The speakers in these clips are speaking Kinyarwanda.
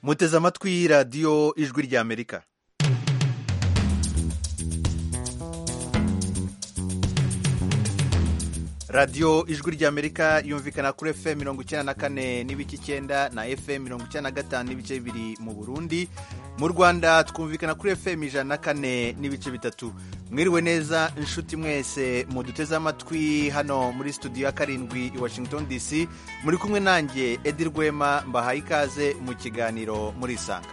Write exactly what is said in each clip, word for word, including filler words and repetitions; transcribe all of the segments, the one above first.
muteze amatwi radiyo ijwi ry'Amerika. radiyo ijwi ry'Amerika yumvikana kuri F M mirongo icyenda na kane n'ibice icyenda na F M mirongo icyenda na gatanu n'ibice bibiri mu Burundi. Mu Rwanda twumvikana kuri F M ijana na kane n'ibice bitatu. Mwiriwe neza inshuti mwese muduteze amatwi hano muri studio ya karindwi i Washington D C. Muri kumwe nanjye Edi Rwema, mbahaye ikaze mu kiganiro muri Isanga.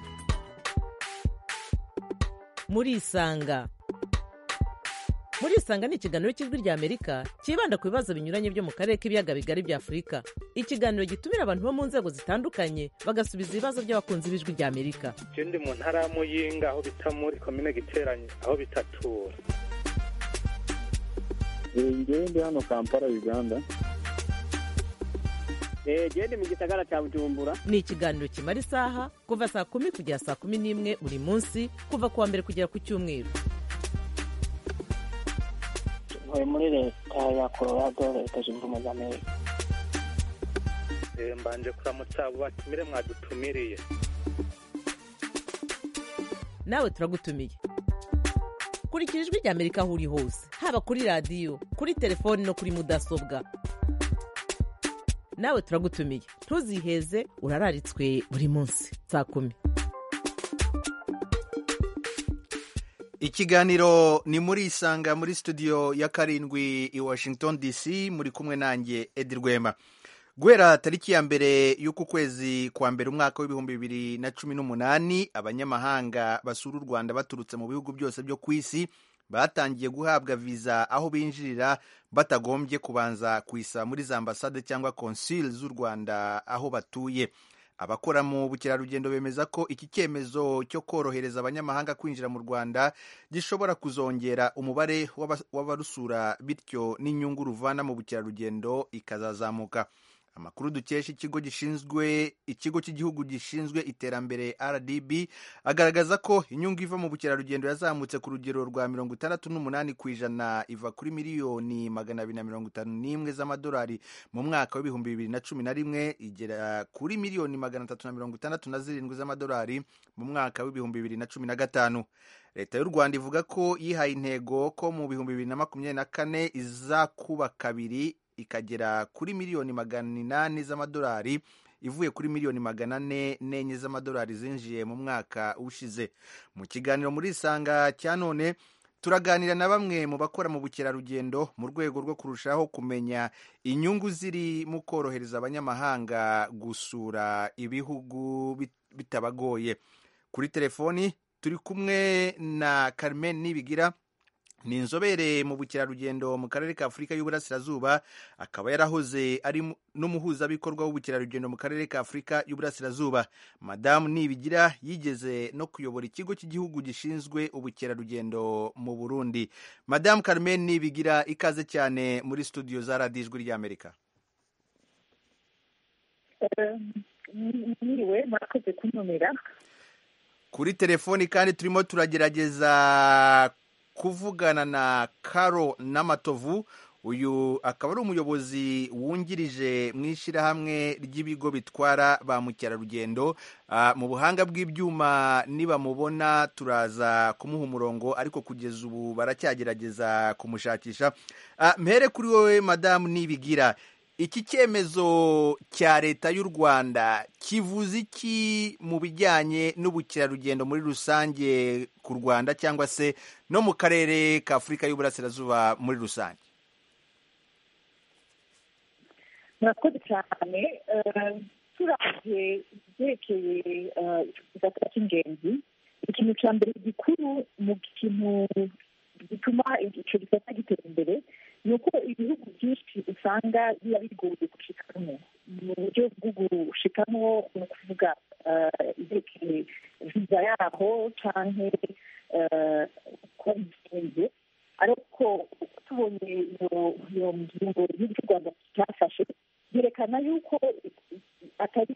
Muri Isanga Muri Isanga ni ikiganiro cy'ijwi ry'Amerika kibanda ku bibazo binyuranye byo mu karere k'ibiyaga bigari bya Afurika. Ikiganiro gitumira abantu bo mu nzego zitandukanye bagasubiza ibibazo by'abakunzi b'ijwi ry'Amerika. Je ndi mu ntara ya Muyinga aho bita muri commune Giteranye aho bitatura. Ngewe ndi hano Kampala Uganda. Eh je ndi mu gisagara cya Bujumbura. Ni ikiganiro kimara isaha kuva saa kumi kugera saa kumi n'imwe buri munsi kuva kuwa mbere kugera ku cyumweru. Muri leta ya Colorado, leta zunze ubumwe za Amerika. Eh mbanje kuramutsa abo batumire mwadutumiriye. Nawe turagutumiye. Kurikira ijwi ry'Amerika aho uri hose, haba kuri radiyo, kuri telefoni no kuri mudasobwa. Nawe turagutumiye. Ntuziheze, urararitswe buri munsi saa kumi. Ikiganiro ni muri Isanga muri studio ya karindwi i Washington D C. Muri kumwe nanjye Edi Rwema. Guhera tariki ya mbere y'uku kwezi kwa mbere umwaka w'ibihumbi bibiri na cumi n'umunani, abanyamahanga basura u Rwanda baturutse mu bihugu byose byo ku isi batangiye guhabwa viza aho binjirira batagombye kubanza kuyisaba muri za ambasade cyangwa consul z'u Rwanda aho batuye. Abakora mu bukerarugendo bemeza ko iki cyemezo cyo korohereza abanyamahanga kwinjira mu Rwanda gishobora kuzongera umubare w'abarusura, bityo n'inyungu ruvana mu bukerarugendo ikazazamuka. Amakuru dukesha ikigo gishinzwe ikigo cy'igihugu gishinzwe iterambere R D B agaragaza ko inyungu iva mu bukerarugendo yazamutse ku rugero rwa mirongo itandatu n'umunani ku ijana, iva kuri miliyoni magana abiri na mirongo itanu n'imwe z'amadolari mu mwaka w'ibihumbi bibiri na cumi na rimwe igera kuri miliyoni magana atatu na mirongo itandatu na zirindwi z'amadolari mu mwaka w'ibihumbi bibiri na cumi na gatanu. Leta y'u Rwanda ivuga ko yihaye intego ko mu bihumbi bibiri na makumyabiri na kane izakuba kabiri ikagera kuri miliyoni magana inani z'amadolari, ivuye kuri miliyoni magana ane n'enye z'amadolari zinjiye mu mwaka ushize. Mu kiganiro muri Isanga cya none turaganira na bamwe mu bakora mu bukerarugendo mu rwego rwo kurushaho kumenya inyungu ziri mu korohereza abanyamahanga gusura ibihugu bitabagoye. Kuri telefoni turi kumwe na Carmen Nibigira, ni inzobere mu bukerarugendo mu karere ka Afurika y'Uburasirazuba, akaba yarahoze ari n'umuhuzabikorwa w'ubukerarugendo mu karere ka Afurika y'Uburasirazuba. Madamu Nibigira yigeze no kuyobora ikigo cy'igihugu gishinzwe ubukerarugendo mu Burundi. Madamu Carmen Nibigira, ikaze cyane muri studio za radiyo ijwi ry'Amerika. Niwe murakoze kuntumira. Kuri telefoni kandi turimo turagerageza kuvugana na Karo Namatovu. Uyu akaba ari umuyobozi wungirije mu ishyirahamwe ry'ibigo bitwara ba mukerarugendo. Uh, mu buhanga bw'ibyuma niba mubona turaza kumuha umurongo, ariko kugeza ubu baracyagerageza kumushakisha. Uh, mpere kuri wowe Madamu Nibigira, iki cyemezo cya leta y'u Rwanda kivuze iki mu bijyanye n'ubukerarugendo muri rusange ku Rwanda cyangwa se no mu karere ka Afurika y'Uburasirazuba muri rusange? Murakoze cyane. Turavye ibyerekeye igisata cy'ingenzi, ikintu cya mbere gikuru mu kintu gituma icyo gisata gitera imbere ni uko ibihugu byinshi usanga biba bigoye gushikamo. Mu buryo bwo gushikamo ni ukuvuga ibyerekeye viza yaho cyangwa kuba bigenze, ariko tubonye iyo ngingo y'igihugu cy'u Rwanda cyafashe byerekana yuko atari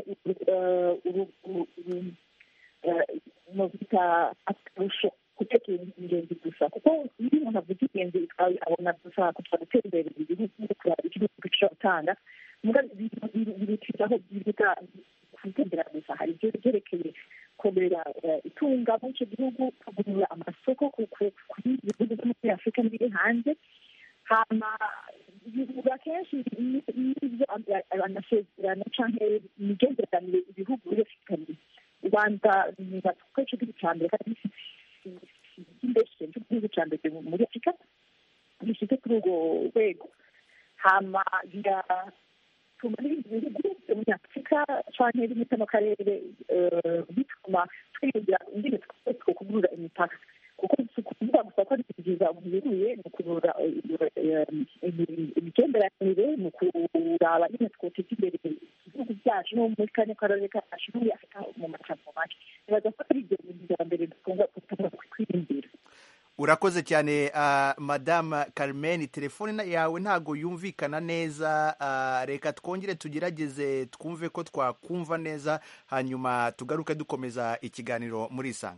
bita akarusho gutekera ingenzi gusa, kuko iyo umuntu avuga ingenzi abona gusa kugira gutera imbere igihugu kuraba igihugu gishobora gutanga, bibitaho kwitembera gusa hari ibyo byerekeye korera itunga muri icyo gihugu kugurura amasoko kuri ibihugu byo muri afurika n'ibiri hanze hama bivuga kenshi n'ibyo amasezerano cyangwa imigenderanire ibihugu bifitanye u rwanda ni batwe cyo cya mbere kandi imbeshe cy'igihugu cya mbere muri afurika gishyize kuri urwo rwego hama biratuma n'ibindi bihugu byo muri afurika cyangwa ibindi mu karere bituma twiyongera indimi two kugurura imipaka kuko si ukuvuga gusa ko ari byiza bihuye ni ukugurura imigenderanire ni ukuraba nyine twoteza imbere ibihugu byacu no muri kane karere kacu muri afurika mu macamo make nibaza ko ari ibyo bintu bya mbere dukunda kwiyumvira. Urakoze cyane uh, Madame Carmen, telefone yawe ntago yumvikana neza, uh, reka twongere tugerageze twumve ko twakumva neza hanyuma tugaruke dukomeza ikiganiro muri Isanga.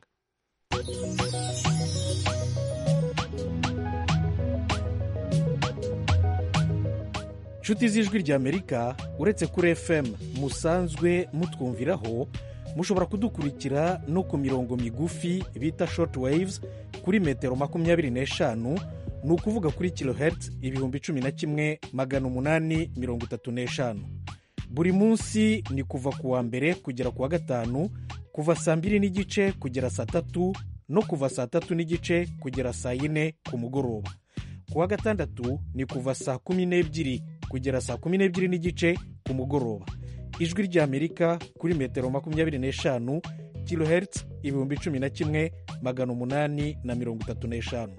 Nshuti z'ijwi ry'Amerika, uretse kuri F M musanzwe mutwumviraho, mushobora kudukurikira no ku mirongo migufi bita short waves kuri metero makumyabiri n'eshanu, ni ukuvuga kuri kilohertz ibihumbi cumi na kimwe magana umunani mirongo itatu n'eshanu. Buri munsi ni kuva ku wa mbere kugera ku wa gatanu, kuva saa mbiri n'igice kugera saa tatu no kuva saa tatu n'igice kugera saa yine ku mugoroba. Ku wa gatandatu ni kuva saa kumi n'ebyiri kugera saa kumi n'ebyiri n'igice ku mugoroba. Ijwi ry'Amerika kuri metero makumyabiri n'eshanu, kilohertz ibihumbi cumi na kimwe magana umunani na mirongo itatu n'eshanu.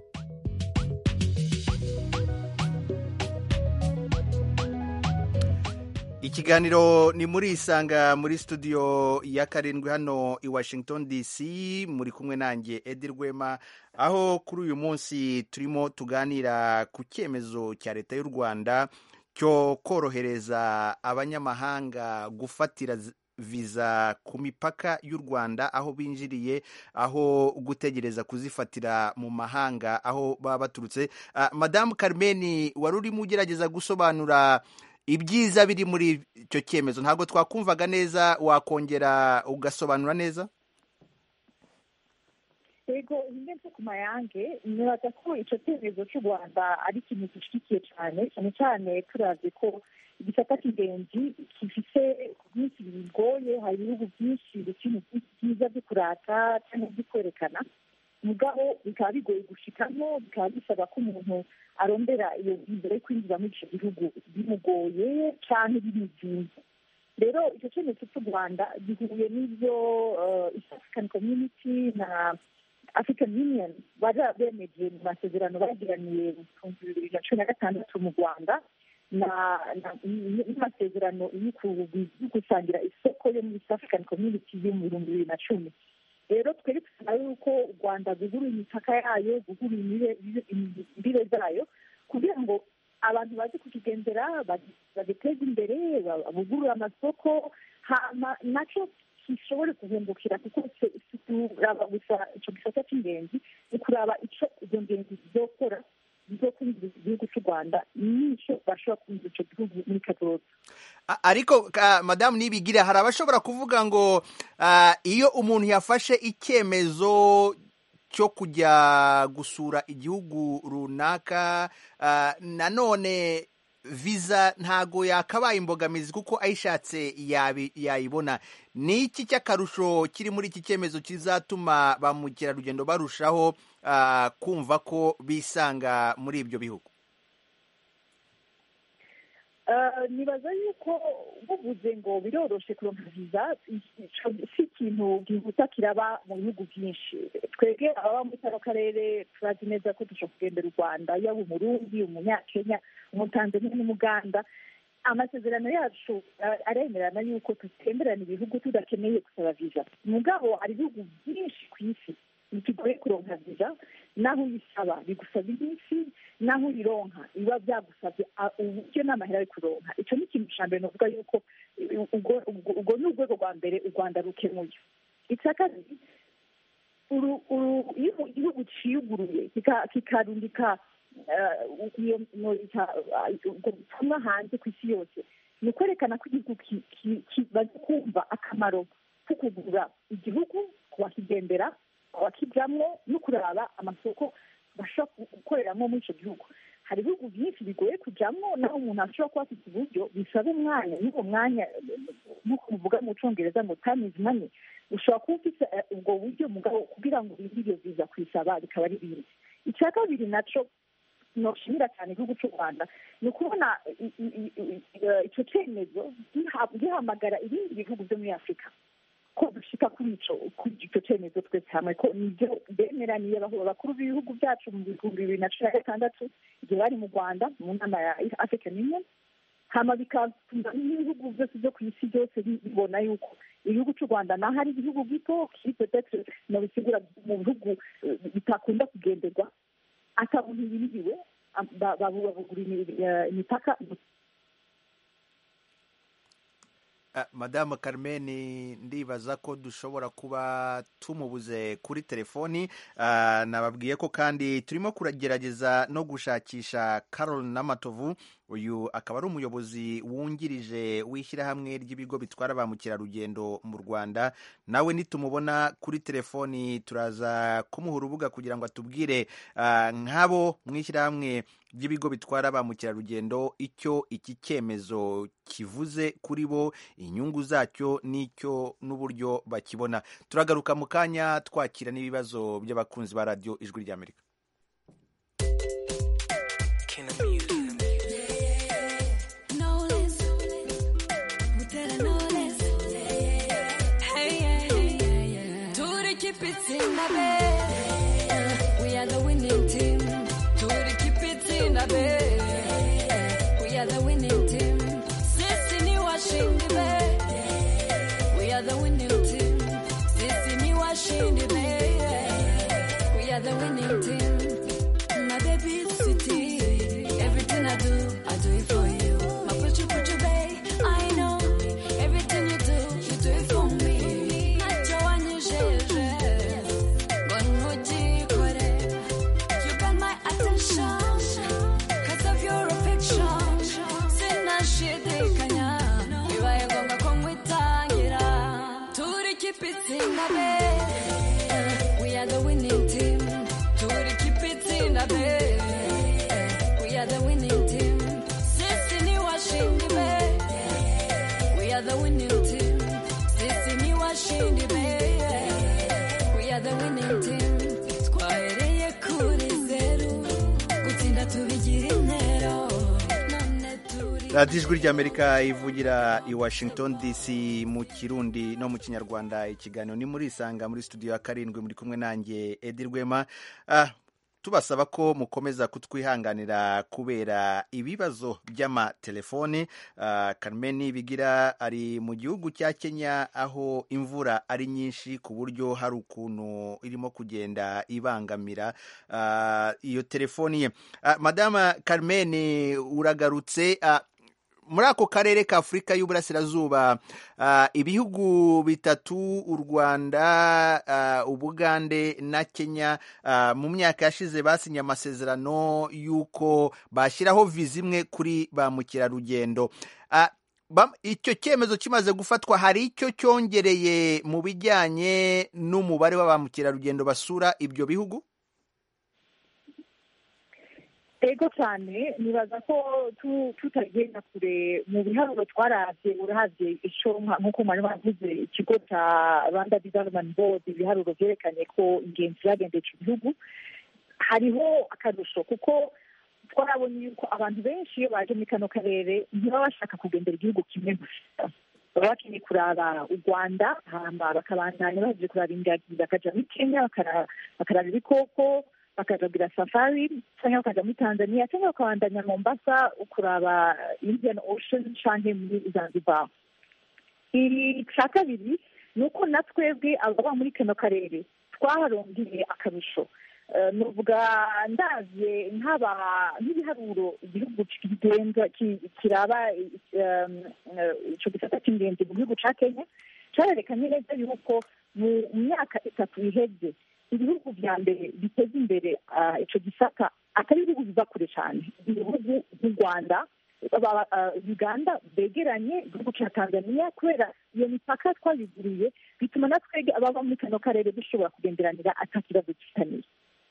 Ikiganiro ni muri Isanga muri studio ya karindwi hano i Washington D C, muri kumwe nanjye Edi Rwema, aho kuri uyu munsi turimo tuganira ku cyemezo cya leta y'u Rwanda cyo korohereza abanyamahanga gufatira viza ku mipaka y'u Rwanda aho binjiriye, aho gutegereza kuzifatira mu mahanga aho baba baturutse. Uh, Madame Carmen, wari urimo ugerageza gusobanura ibyiza biri muri icyo cyemezo, ntabwo twakumvaga neza, wakongera ugasobanura neza? Yego, ingenzi ku mayange nibaza ko icyo cyemezo cy'u Rwanda ari ikintu gishyigikiye cyane cyane cyane turazi ko igisata cy'ingenzi gifite byinshi bigoye, hari ibihugu byinshi ibintu byiza byo kurata cyangwa byo kwerekana, mugabo bikaba bigoye gushikamo, bikaba bisaba ko umuntu arondera iyo viza yo kwinjira muri icyo gihugu bimugoye cyane bimuzinze. Rero icyo cyemezo cy'u Rwanda gihuye n'ibyo East African Community na African Union bari bemeje mu masezerano bagiraniye mu bibiri na cumi na gatandatu mu Rwanda n'amasezerano yo gusangira isoko yo muri East African Community yo mu bihumbi bibiri na cumi. Rero twari dusaba yuko u Rwanda guhura imipaka yayo, guhura imbibe zayo kugira ngo abantu bazi kukigendera bagiteze imbere, bugurura amasoko, hama nacyo gishobore kuhungukira, kuko turaba gusa icyo gisata cy'ingenzi ni kuraba icyo izo ngenzi zizokora zo kwinjiza igihugu cy'u Rwanda n'icyo bashobora kwinjiza icyo gihugu muri kazoza. Ariko Madamu Nibigira, hari abashobora kuvuga ngo iyo umuntu yafashe icyemezo cyo kujya gusura igihugu runaka, nanone viza ntago yakabaye imbogamizi kuko ayishatse yayibona. Ni iki cy'akarusho kiri muri iki cyemezo kizatuma ba mukerarugendo barushaho kumva ko bisanga muri ibyo bihugu? nibaza yuko buvuze ngo biroroshe kuronka viza si ikintu gihuta kiraba mu bihugu byinshi. Twebwe ababa muri kano karere turazi neza ko dushobora kugendera u Rwanda, yaba umurundi, umunyakenya, umutanzania n'umuganda. Amasezerano yacu aremerana yuko tutemberana ibihugu tudakeneye gusaba viza. Mugabo hari ibihugu byinshi ku isi bikigoye kuronka viza, naho uyisaba bigusaba iminsi, naho uyironka biba byagusabye uburyo n'amahera yo kuronka. Icyo ni ikintu cya mbere novuga yuko ubwo ni urwego rwa mbere u Rwanda rukemuye. Icya kabiri, iyo igihugu ciyuguruye kikarundika ubutumwa hanze ku isi yose, ni ukwerekana ko igihugu kimaze kumva akamaro ko kugura igihugu ku bakigendera ku bakijyamo no kuraba amasoko bashobora gukoreramo muri icyo gihugu. hari ibihugu byinshi bigoye kujyamo naho umuntu ashobora kuba afite uburyo bisaba umwanya n'uwo mwanya nk'uko muvuga mu cyongereza ngo time is money, ushobora kuba ufite ubwo buryo mugabo kugira ngo ibindi iyo viza kwisaba bikaba ari bindi. icya kabiri nacyo noshimira cyane igihugu cy'u Rwanda ni ukubona icyo cyemezo gihamagara ibindi bihugu byo muri Afurika ko dushika kuri ico kuri icyo cyemezo twese hamwe ko nibyo bemeraniye abakuru b'ibihugu byacu mu bihumbi bibiri na cumi na gatandatu igihe bari mu Rwanda mu nama ya African Union, hama bigatuma n'ibihugu byose byo ku isi byose bibona yuko igihugu cy'u Rwanda naho ari igihugu gito kiri peut-être no bisigura mu bihugu bitakunda kugenderwa atabuntu biriwe babugura imipaka. Madame Carmen, ndibaza ko dushobora kuba tumubuze kuri telefoni. Nababwiye ko kandi turimo kuragerageza no gushakisha Carol Namatovu, uyu akaba ari umuyobozi wungirije w'ishyirahamwe ry'ibigo bitwara ba mukerarugendo mu Rwanda. Nawe nitumubona kuri telefoni turaza kumuha urubuga kugira ngo atubwire nk'abo mu ishyirahamwe ry'ibigo bitwara ba mukerarugendo icyo iki cyemezo kivuze kuri bo, inyungu zacyo n'icyo n'uburyo bakibona. Turagaruka mu kanya twakira n'ibibazo by'abakunzi ba radio Ijwi ry'Amerika. We are the winning team. To keep it in the bed. We are the winning team. Sissy ni washing the bed. We are the winning team. Sissy ni washing the bed. We are the winning team. My baby city. Everything I do, I do it for you. My put you, put you, babe. I know. Everything you do, you do it for me. Not your one you share. Cause of your affection, sina shidikanya. Bibaye ngombwa ko nkwitangira. Turi keep it in the bed. We are the winning team. Turi keep it in the bed. We are the winning team. Sisi ni washindi be. We are the winning team. Sisi ni washindi be. We are the winning team. Twahereye kuri zeru. radiyo Ijwi ry'Amerika ivugira i Washington D C mu Kirundi no mu Kinyarwanda. Ikiganiro ni muri Isanga muri studio ya karindwi, muri kumwe nanjye Edi Rwema. ah, tubasaba ko mukomeza kutwihanganira kubera ibibazo by'amatelefoni. uh, Carmen Bigira ari mu gihugu cya Kenya aho imvura ari nyinshi ku buryo hari ukuntu irimo kugenda ibangamira uh, iyo telefoni ye. uh, Madame Carmen, uragarutse. uh, muri ako karere ka Afurika y'Uburasirazuba, uh, ibihugu bitatu u Rwanda, uh, Ubugande na Kenya, uh, mu myaka yashize basinye amasezerano y'uko bashyiraho viza imwe kuri ba mukerarugendo. uh, icyo cyemezo kimaze gufatwa, hari icyo cyongereye mu bijyanye n'umubare wa ba mukerarugendo basura ibyo bihugu? ego cyane, nibaza ko tutagenda kure mu biharuro twaravye. Uravye ico nk'uko mwari bavuze, ikigo cya Rwanda Development Board, ibiharuro vyerekanye ko ingenzi zagendeye ico gihugu. Hariho akarusho kuko twarabonye yuko abantu benshi iyo baje muri kano karere ntibaba bashaka kugendera igihugu kimwe gusa, baba bakeneye kuraba u Rwanda, hamba bakabandanya baje kuraba ingagi, bakaja muri Kenya bakaraba ibikoko, bakajagira safari, cyangwa bakaja muri Tanzania, cyangwa bakabandanya Mombasa kuraba Indian Ocean canke muri Zanzibar. Icya kabiri ni uko natwebwe ababa muri kano karere twaharongeye akarusho. Nuvuga ndavye nk'aba nk'ibiharuro igihugu kigenza kiraba ico gisata cy'ingenzi mu gihugu ca Kenya cyarerekanye neza yuko mu myaka itatu iheze ibihugu vya mbere biteza imbere ico gisata atari ibihugu biva kure cyane. Ibihugu nk'u Rwanda, uganda begeranye igihugu cya tanzania kubera iyo mipaka twabiguriye bituma na twebwe ababa muri kano karere dushobora kugenderanira ata kibazo kitaniye.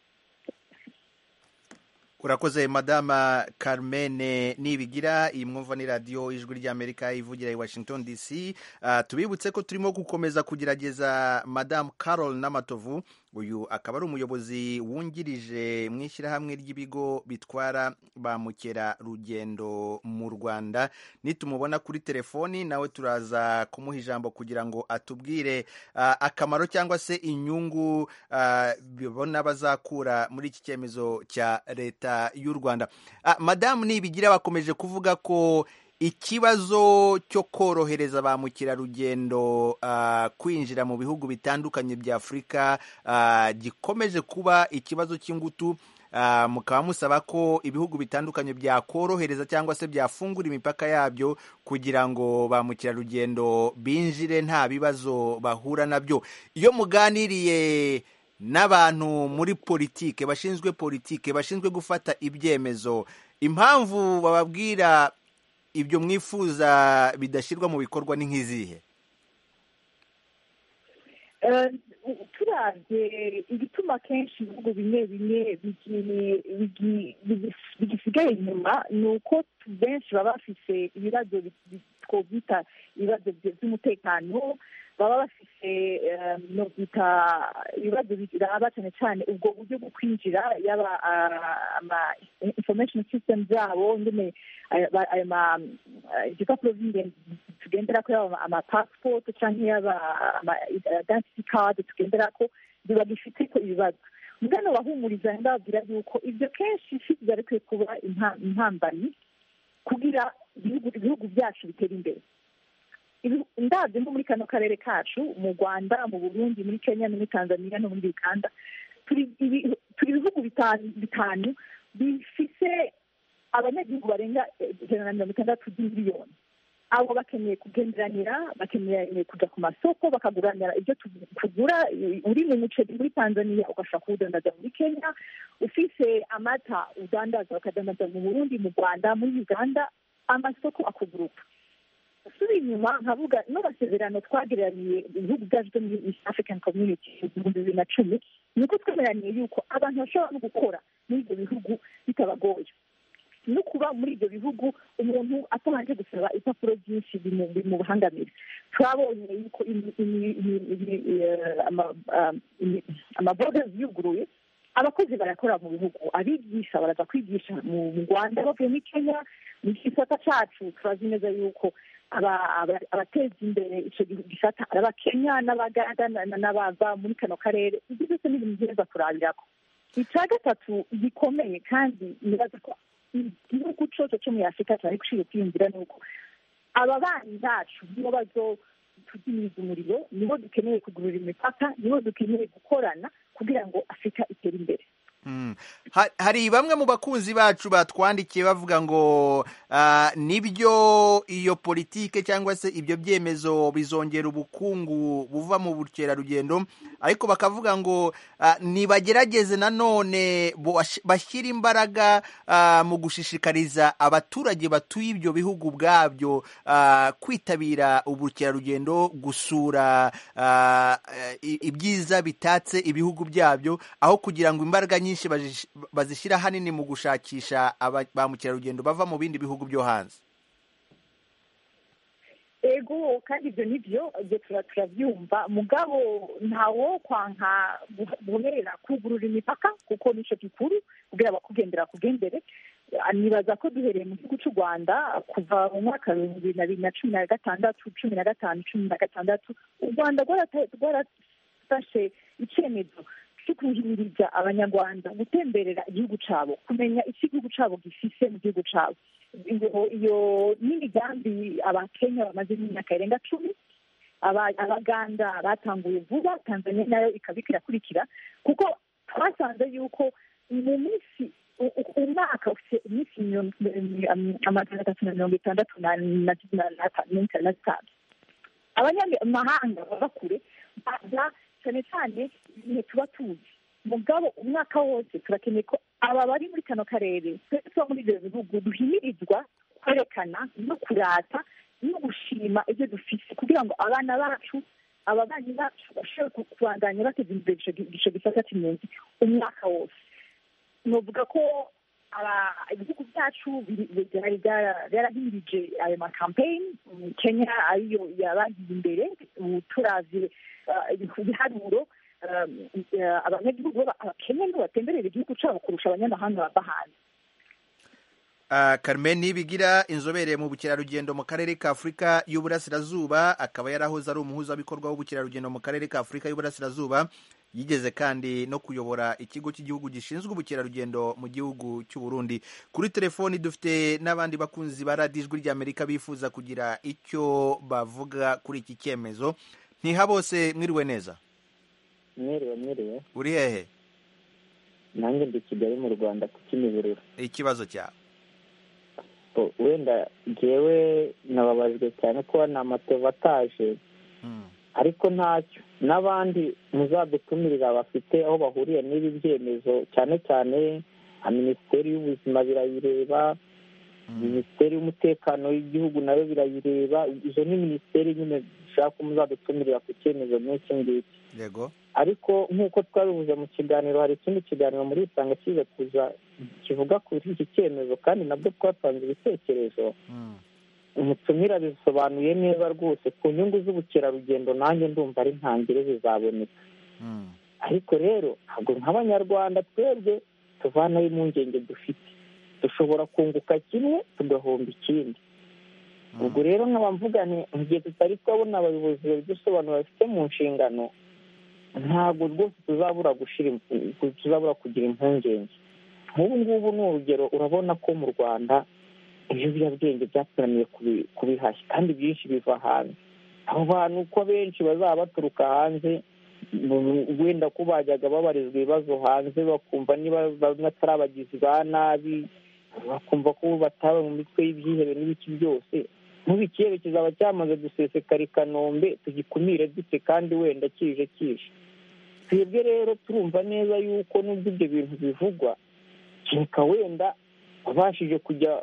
urakoze madama Carmen Nibigira. Iyi mwumva ni radiyo ijwi ry'Amerika ivugira i Washington D C. Uh, tubibutse ko turimo gukomeza kugerageza madame Carol Namatovu. Uyu akaba ari umuyobozi wungirije mu ishyirahamwe ry'ibigo bitwara ba mukerarugendo mu Rwanda. Nitumubona kuri telefoni nawe turaza kumuha ijambo kugira ngo atubwire uh, akamaro cyangwa se inyungu uh, bibona bazakura muri iki cyemezo cya leta y'u Rwanda. Uh, Madamu Nibigira bakomeje kuvuga ko ikibazo cyo korohereza ba mukerarugendo uh, kwinjira mu bihugu bitandukanye bya Afurika uh, gikomeje kuba ikibazo cy'ingutu. Uh, mukaba musaba ko ibihugu bitandukanye byakorohereza cyangwa se byafungura imipaka yabyo kugira ngo ba mukerarugendo binjire nta bibazo bahura nabyo. Iyo muganiriye n'abantu muri politike bashinzwe politike bashinzwe gufata ibyemezo, impamvu bababwira ibyo mwifuza bidashyirwa mu bikorwa ni nk'izihe? turabye igituma kenshi ibihugu bimwe bimwe bigisigaye inyuma ni uko benshi baba bafise ibibazo twobita ibibazo by'umutekano, baba bafise no bita ibibazo biraba cyane cyane ubwo buryo bwo kwinjira yaba ama information system zabo ndeme ayo ma igipapuro by'ingenzi tugendera ko yaba ama passport cyangwa yaba ama identity card tugendera ko biba bifite ko ibibazo. Mugano bahumuriza ndababwira yuko ibyo kenshi byarekuye kuba impambani kugira ibihugu byacu bitera imbere. Ndabyo muri kano karere kacu mu Rwanda, mu Burundi, muri Kenya, muri Tanzania no muri Uganda turi ibihugu bitanu bifise abanyagihugu barenga ijana na mirongo itandatu miliyoni. Abo bakeneye kugenderanira, bakeneye kujya ku masoko bakaguranira ibyo tugura. Uri mu muceri muri Tanzania ugashaka kuwudandaza muri Kenya, ufise amata udandaza bakadandaza mu Burundi, mu Rwanda, muri Uganda, amasoko akuguruka. Suri inyuma nkavuga n'amasezerano twagereraniye ibihugu byacu byo muri East African Community mu bihumbi bibiri na cumi nuko twemeraniye yuko abantu bashobora no gukora muri ibyo bihugu bitabagoye, no kuba muri ibyo bihugu umuntu atabanje gusaba ibipapuro byinshi bimubangamira. Twabonye yuko amaborders yuguruye, abakozi barakora mu bihugu, abigisha baraza kwigisha mu Rwanda bavuye muri Kenya. Mu gisata cyacu turazi neza yuko abateza imbere icyo gisata ari Abakenya n'Abaganda n'abava muri kano karere. Ibyo byose ni ibintu byiza kurabirako. Icya gatatu gikomeye kandi nibaza ko igihugu cyose cyo muri Afurika cyari gushira kwiyumvira nuko aba bana bacu nibo bazotudimiza umuriro, nibo dukeneye kugurura imipaka, nibo dukeneye gukorana kugira ngo Afurika itere imbere. Mm. Ha, hari bamwe mu bakunzi bacu batwandikiye bavuga ngo uh, nibyo iyo politike cyangwa se ibyo byemezo bizongera ubukungu buva mu bukerarugendo, ariko bakavuga ngo uh, nibagerageze nanone bashyira imbaraga uh, mu gushishikariza abaturage batuye ibyo bihugu bwabyo uh, kwitabira ubukerarugendo, gusura uh, ibyiza bitatse ibihugu byabyo, aho kugira ngo imbaraga nyinshi bazishyira hanini mu gushakisha ba mukerarugendo bava mu bindi bihugu byo hanze. Ego kandi ibyo nibyo turabyumva, mugabo ntawo kwanka guherera kugurura imipaka kuko nicyo gikuru kugira bakugendera kugendere. Nibaza ko duhereye mu gihugu cy'u Rwanda kuva mu mwaka w'ibihumbi bibiri na cumi na gatandatu cumi na gatanu cumi na gatandatu u Rwanda rwarafashe icyemezo cyo kuhimiriza abanyarwanda gutemberera igihugu cyabo, kumenya icyo igihugu cyabo gifise mu gihugu cyabo. Iyo n'imigambi Abakenya bamaze imyaka irenga cumi, Abaganda batanguye vuba, Tanzania nayo ikaba ikirakurikira, kuko twasanze yuko mu minsi umwaka ufite iminsi amajana atatu na mirongo itandatu na zitanu abanyamahanga baba kure baza cyane cyane igihe tuba tuzi. Mugabo umwaka wose turakeneye ko aba bari muri kano karere tuba muri ibyo bihugu duhimirizwa kwerekana no kurata no gushima ibyo dufite kugira ngo abana bacu ababanyi bacu bashobore kubandanya bateza imbere igisho gisata cy'impunzi umwaka wose. Novuga ko ibihugu byacu byarahimirije ayo makampeyini. Kenya ariyo yabagiye imbere, turavye ibiharuro abanyagihugu b'abakenya nibo batemberera igihugu cyabo kurusha abanyamahanga bava hanze. Carmen Nibigira, inzobere mu bukerarugendo mu karere ka Afurika y'Uburasirazuba, akaba yarahoze ari umuhuzabikorwa w'ubukerarugendo mu karere ka Afurika y'Uburasirazuba, yigeze kandi no kuyobora ikigo cy'igihugu gishinzwe ubukerarugendo mu gihugu cy'u Burundi. Kuri telefoni dufite n'abandi bakunzi ba radiyo ijwi ry'Amerika bifuza kugira icyo bavuga kuri iki cyemezo. Ntihabose, mwiriwe neza? Mwiriwe, mwiriwe. Uri hehe? Nanjye ndi Kigali mu Rwanda ku Kimihurura. Ikibazo cyawe? Wenda njyewe nababajwe cyane ko nta mateva ataje, ariko ntacyo n'abandi muzadutumirira bafite aho bahuriye n'ibi byemezo, cyane cyane nka minisiteri y'ubuzima birayireba, minisiteri y'umutekano w'igihugu nayo birayireba. Izo ni minisiteri nyine dushaka ko muzadutumirira ku cyemezo n'iki ngiki. Yego. Ariko nk'uko twabivuze mu kiganiro, hari ikindi kiganiro muri Isanga kiza kuza kivuga kuri iki cyemezo, kandi nabwo twatanze ibitekerezo. Umutumira bisobanuye neza rwose ku nyungu z'ubukerarugendo, nanjye ndumva ari ntangire zizaboneka. Ariko rero ntabwo nk'abanyarwanda twebwe tuvanaho impungenge dufite, dushobora kunguka kimwe tugahomba ikindi. Ubwo rero nkaba mvuga nti mu gihe tutari twabona abayobozi babidusobanura bafite mu nshingano, ntabwo rwose tuzabura gushira tuzabura kugira impungenge. Nk'ubu ngubu ni urugero, urabona ko mu Rwanda ibiyobyabwenge byaturaniye kubihashya kandi byinshi biva hanze. Abo bantu uko benshi bazaba baturuka hanze, wenda ko bajyaga babarizwa ibibazo hanze bakumva niba bamwe atari abagizi ba nabi, bakumva ko bataba mu mitwe y'ibyihebe n'ibiki byose. Nk'ubu ikirere kizaba cyamaze gusesekara i Kanombe, tugikumire dute kandi wenda kije kije. Twebwe rero turumva neza yuko nubwo ibyo bintu bivugwa, kereka wenda babashije kujya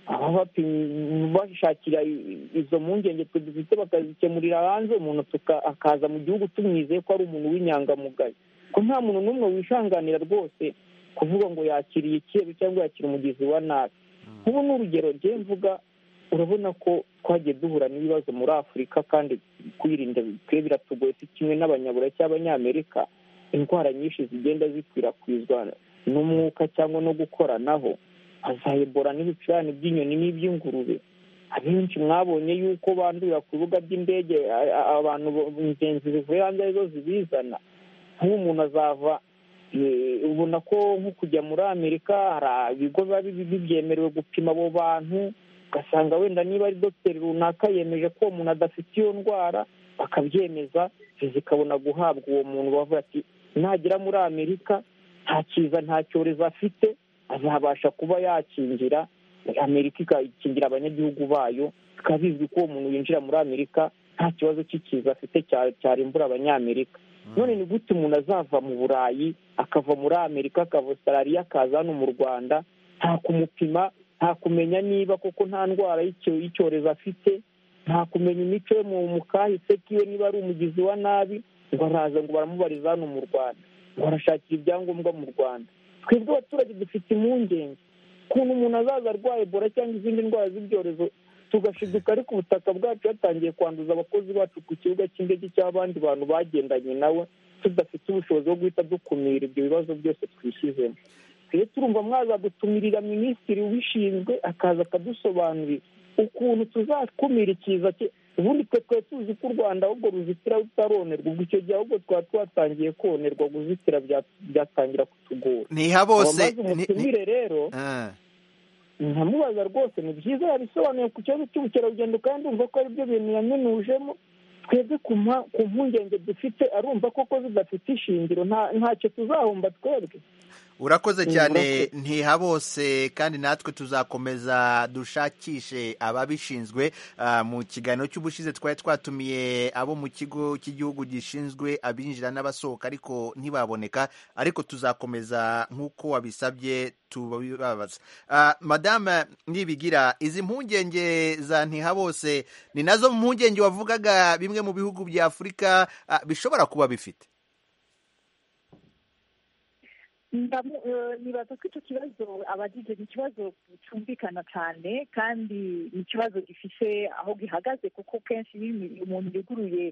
bashakira izo mpungenge twe dufite bakazikemurira hanze, umuntu akaza mu gihugu tumwizeye ko ari umuntu w'inyangamugayo. Ko nta muntu n'umwe wishanganira rwose kuvuga ngo yakiriye icyeru cyangwa yakira umugizi wa nabi. Nk'ubu ni urugero njye mvuga, urabona ko twagiye duhura n'ibibazo muri Afurika, kandi kwirinda twe biratugoye, si kimwe n'abanyaburayi cy'abanyamerika. Indwara nyinshi zigenda zikwirakwizwa n'umwuka cyangwa no gukoranaho, za Ebola n'ibicurane by'inyoni n'iby'ingurube. Abenshi mwabonye yuko bandurira ku bibuga by'indege, abantu ingenzi zivuye hanze arizo zibizana. Nk'ubu umuntu azava, ubona ko nko kujya muri Amerika hari ibigo biba bibyemerewe gupima abo bantu, ugasanga wenda niba ari dogiteri runaka yemeje ko uwo muntu adafite iyo ndwara, bakabyemeza, zikabona guhabwa uwo muntu. Bavuga ati nagera muri Amerika nta kiza nta cyorezo afite, azabasha kuba yakingira Amerika, ikakingira abanyagihugu bayo. Bikaba bizwi ko uwo muntu winjira muri Amerika nta kibazo cy'ikiza afite cyarimbura abanyamerika. None ni gute umuntu azava mu Burayi akava muri Amerika akava Australia akaza hano mu Rwanda, nta kumupima, nta kumenya niba koko nta ndwara y'icyorezo afite, nta kumenya imico ye mu kahise kiwe niba ari umugizi wa nabi, ngo araza ngo baramubariza hano mu Rwanda, ngo arashakira ibyangombwa mu Rwanda. Twebwe abaturage dufite impungenge ukuntu umuntu azaza arwaye Ebola cyangwa izindi ndwara z'ibyorezo, tugashiduka ariko ubutaka bwacu yatangiye kwanduza abakozi bacu ku kibuga cy'indege cy'abandi bantu bagendanye nawe, tudafite ubushobozi bwo guhita dukumira ibyo bibazo byose twishyizemo. Twe turumva mwazadutumirira minisitiri ubishinzwe akaza akadusobanurira ukuntu tuzakumira ikiza cye. Ubundi twe twe tuzi ko u Rwanda ahubwo ruzitira rutaronerwa, ubwo icyo gihe ahubwo twaba twatangiye konerwa, kuzitira byatangira kutugora. Ntihabose umutumire rero nkamubaza rwose, ni byiza yabisobanuye ku kibazo cy'ubukerarugendo, kandi umva ko ari byo bintu yamenujemo. Twebwe ku mpungenge dufite arumva koko zidafite ishingiro, ntacyo tuzahomba twebwe. urakoze cyane Ntihabose, kandi natwe tuzakomeza dushakishe ababishinzwe. Uh, mu kiganiro cy'ubushize twari twatumiye abo mu kigo cy'igihugu gishinzwe abinjira n'abasohoka ariko ntibaboneka, ariko tuzakomeza nk'uko wabisabye tubabaza. Uh, Madame Nibigira, izi mpungenge za Ntihabose ni nazo mpungenge wavugaga bimwe mu bihugu bya Afurika uh, bishobora kuba bifite? nibaza ko icyo kibazo abagije ni ikibazo cyumvikana cyane kandi ni ikibazo gifite aho gihagaze, kuko kenshi iyo umuntu yuguruye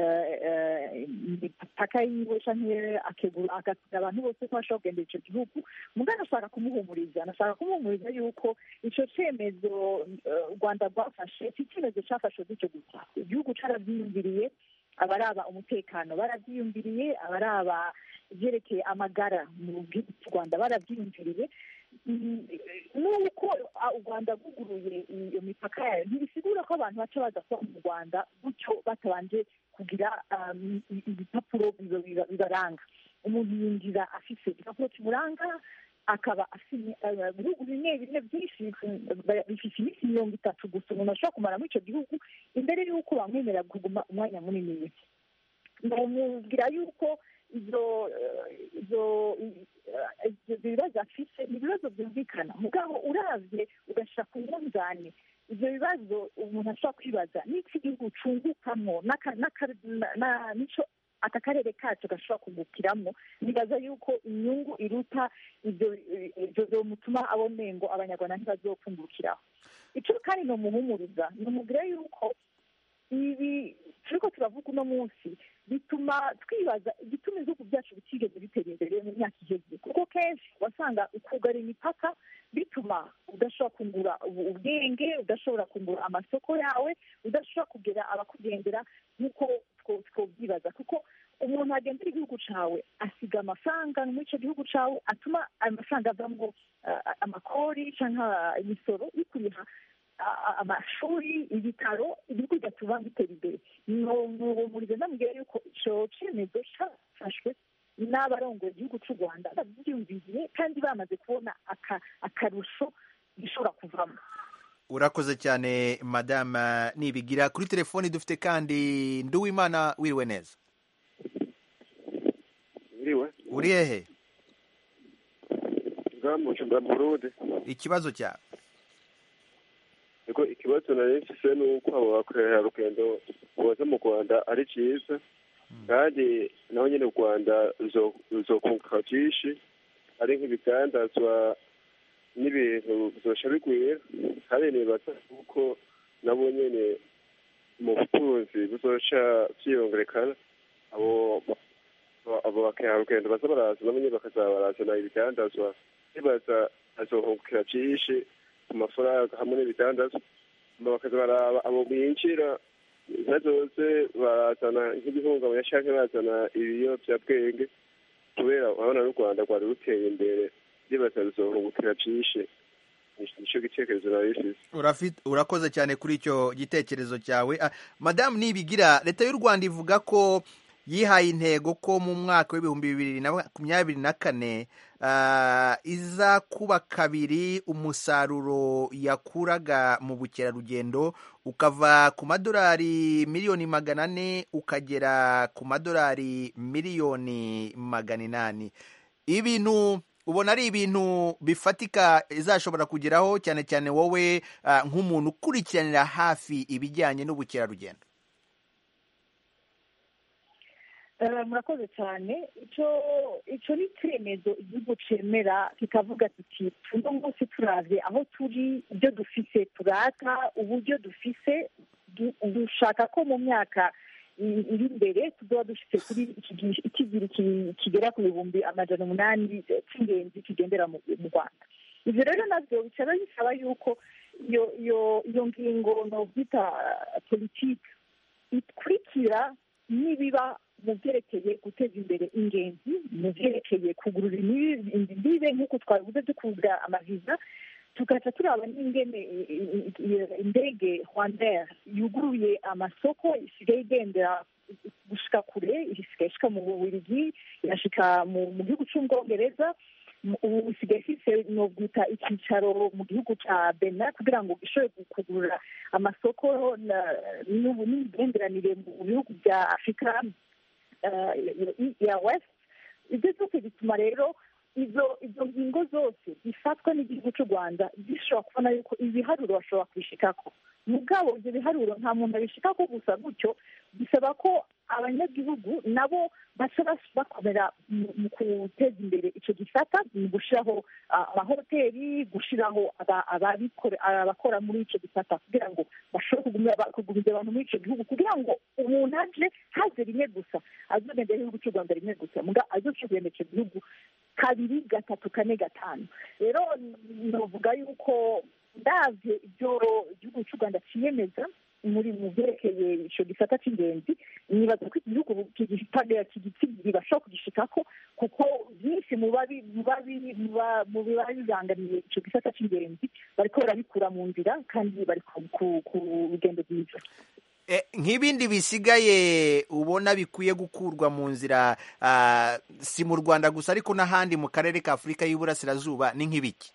imipaka yiwe cyangwa akagura abantu bose ko bashobora kugendera icyo gihugu, muganga ashaka kumuhumuriza anashaka kumuhumuriza yuko icyo cyemezo u Rwanda rwafashe si icyemezo cyafashwe gutyo gusa. Igihugu cyarabyiyumviriye, abaraba umutekano barabyiyumviriye, abaraba ibyerekeye amagara mu gihugu cy'u Rwanda barabyiyumviriye. Nuko u Rwanda rwuguruye iyo mipaka yayo ntibisigura ko abantu baca baza kuba mu Rwanda gutyo batabanje kugira ibipapuro bibaranga. Umuntu yinjira afite igipapuro kimuranga, akaba afite ibihugu bimwe bimwe byinshi bifite iminsi mirongo itatu gusa umuntu ashobora kumara muri icyo gihugu imbere y'uko bamwemerera kuguma umwanya munini. Namubwira yuko ibyo bibazo afite ni ibibazo byumvikana, mugabo uravye ugashyira ku munzani ibyo bibazo umuntu ashobora kwibaza n'iki gihugu cungukamo n'icyo aka karere kacu gashobora kungukiramo, nibaza yuko inyungu iruta ibyo byomutuma abone ngo abanyarwanda ntibazokungukiraho. Icyo kandi ni umuhumuriza, ni umubwira yuko ibi turiko turavuga uno munsi bituma twibaza igituma ibihugu byacu bitigeze bitera imbere mu myaka iheze, kuko kenshi wasanga ukugara imipaka bituma udashobora kungura ubwenge, udashobora kungura amasoko yawe, udashobora kugera abakugendera nk'uko twobyibaza, kuko umuntu agendera igihugu cawe asiga amafaranga muri icyo gihugu cawe atuma ayo mafaranga avamwo amakori cyangwa imisoro ikuriha amashuri, ibitaro, ibihugu bigatuma bitera imbere. Nuhumuriza ndamubwira yuko icyo cyemezo cyafashwe n'abarongoye igihugu cy'u Rwanda babyumviriye kandi bamaze kubona akarusho gishobora kuvamo. Urakoze cyane Madame Nibigira. Kuri telefoni dufite kandi Nduwimana, wiriwe neza? Wiriwe. Uri hehe? Ngamucu bwa Burundi. Ikibazo cyawe? Ego ikibazo nari mfise nuko abo bakorera rugendo boza mu Rwanda ari cyiza, kandi naho nyine u Rwanda ruzokunguka byinshi, ari nk'ibigandazwa n'ibintu bizosha bigwira, kandi nibaza kuko nabo nyene mu butunzi buzoca vyiyongerekana. Abo abo bakerarugendo baza baraza nabo nyene bakazabarazana ibigandazwa, nibaza azohungukira byinshi ku mafaranga hamwe n'ibitandatu, bakaza baraba abo binjira ntazose barazana nk'ibihungabanya canke bazana ibiyovyabwenge, kubera urabona n'u Rwanda rwari ruteye imbere, nibaza ruzohungukira vyinshi. Nico gitekerezo nari mfise. Urakoze cyane kuri icyo gitekerezo cyawe. uh, Madame Nibigira, leta y'u Rwanda ivuga ko yihaye intego ko mu mwaka w'ibihumbi bibiri na makumyabiri na kane uh, iza kuba kabiri umusaruro yakuraga mu bukerarugendo ukava ku madolari miliyoni magana ane ukagera ku madolari miliyoni magana inani. Ibintu ubona ari ibintu bifatika izashobora kugeraho, cyane cyane wowe uh, nk'umuntu ukurikiranira hafi ibijyanye n'ubukerarugendo? murakoze cyane. icyo icyo ni icyemezo igihugu cyemera kikavuga kiti tuno munsi turavye aho turi, ibyo dufise turata, uburyo dufise dushaka ko mu myaka iri imbere tuzoba dushitse kuri ikigiri kigera ku bihumbi amajana umunani cy'ingenzi kigendera mu Rwanda. Ivyo rero navyo bicara bisaba yuko iyo iyo iyo ngingo novyita politike ikurikira nibiba mu byerekeye guteza imbere ingenzi, mu byerekeye kugurura imbibe nk'uko twabivuze dukura amaviza, tugaca turaba n'ingene indege Rwandair yuguruye amasoko isigaye igendera gushika kure, isigaye ishika mu Bubiligi, irashika mu gihugu c'Ubwongereza. ubu usigaye ifise nobwita icyicaro mu gihugu cya Benin kugira ngo gishobore kugurura amasoko n'imigenderanire mu bihugu bya afurika ya west. ibyo byose bituma rero izo izo ngingo zose zifatwa n'igihugu cy'u Rwanda zishobora kubona yuko ibiharuro bashobora kubishikako. mugabo ibyo biharuro nta muntu abishikako gusa gutyo, bisaba ko abanyagihugu nabo baca bakomera mu guteza imbere icyo gisata, mu gushyiraho amahoteli, gushyiraho abakora muri icyo gisata kugira ngo bashobore kugumiza abantu muri icyo gihugu, kugira ngo umuntu aje haze rimwe gusa azogendera igihugu cy'u Rwanda rimwe gusa, muga azocugenda icyo gihugu kabiri gatatu kane gatanu. rero navuga yuko ndavye ibyo igihugu cy'u Rwanda ciyemeza muri mu byerekeye icyo gisata cy'ingenzi, nibaza ko igihugu kigitabira kigitsigiri bashobora kugishikako, kuko byinshi mu babi mu biba bizangamiye icyo gisata cy'ingenzi bariko barabikura mu nzira kandi bari ku rugendo rwiza. nk'ibindi bisigaye ubona bikwiye gukurwa mu nzira, si mu Rwanda gusa ariko n'ahandi mu karere ka Afurika y'Iburasirazuba, ni nk'ibiki?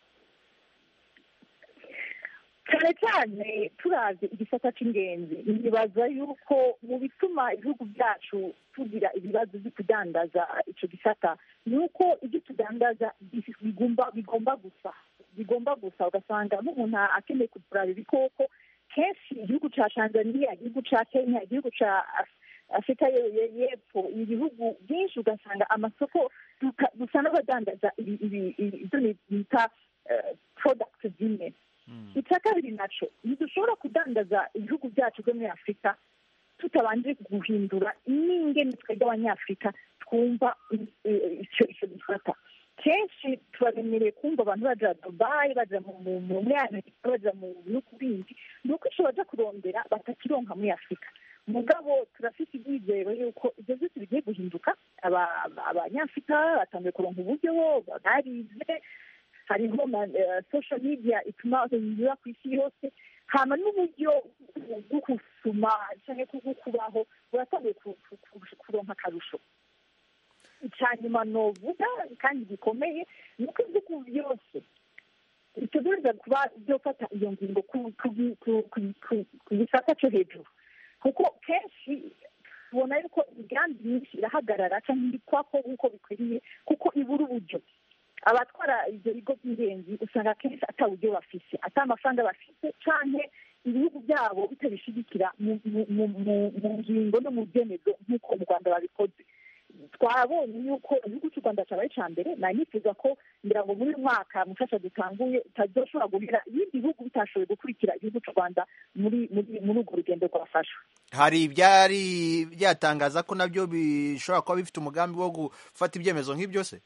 cyane cyane turavye igisata c'ingenzi, nibaza yuko mu bituma ibihugu byacu tugira ibibazo byo kudandaza ico gisata ni uko ibyo tudandaza bigomba bigomba gusa bigomba gusa ugasanga nk'umuntu akeneye kugura ibikoko, kenshi igihugu ca Tanzania, igihugu ca Kenya, igihugu ca Afurika y'Epfo, ibihugu byinshi ugasanga amasoko dusa n'abadandaza ibyo bita product zimwe. icya kabiri naco ntidushobora kudandaza ibihugu byacu byo muri Afurika tutabanje guhindura n'ingene twebwe abanyafurika twumva icyo gisata. kenshi turaremereye kumva abantu baja Dubai, baja muri Amerika, baja mu bihugu bindi, ni uko ico baja kurondera batakironka muri Afurika. mugabo turafite ibyizero yuko ibyo byose bigiye guhinduka, abanyafurika batangiye kuronka uburyo barize, hariho social media ituma binyura ku isi yose, hama n'uburyo bwo gusuma cyangwa bwo kubaho buratangiye kuronka akarusho. icyanyuma novuga kandi gikomeye ni uko ibihugu byose bitegereza kuba byofata iyo ngingo ku gisata cyo hejuru, kuko kenshi tubona yuko imigambi myinshi irahagarara cyangwa ibikwako nk'uko bikwiriye kuko ibura uburyo. abatwara ibyo bigo by'ingenzi usanga akenshi ata buryo bafise, ata amafaranga bafise, canke ibihugu byabo bitabishigikira mu ngingo no mu byemezo nk'uko mu Rwanda babikoze. twabonye yuko igihugu cy'u Rwanda cyabaye icya mbere, na nifuza ko ngira ngo muri uyu mwaka mushasha dutanguye utazoshobora guhera ibindi bihugu bitashoboye gukurikira igihugu cy'u Rwanda muri muri urwo rugendo rwafashwe. hari ibyari byatangaza ko nabyo bishobora kuba bifite umugambi wo gufata ibyemezo nk'ibyo se?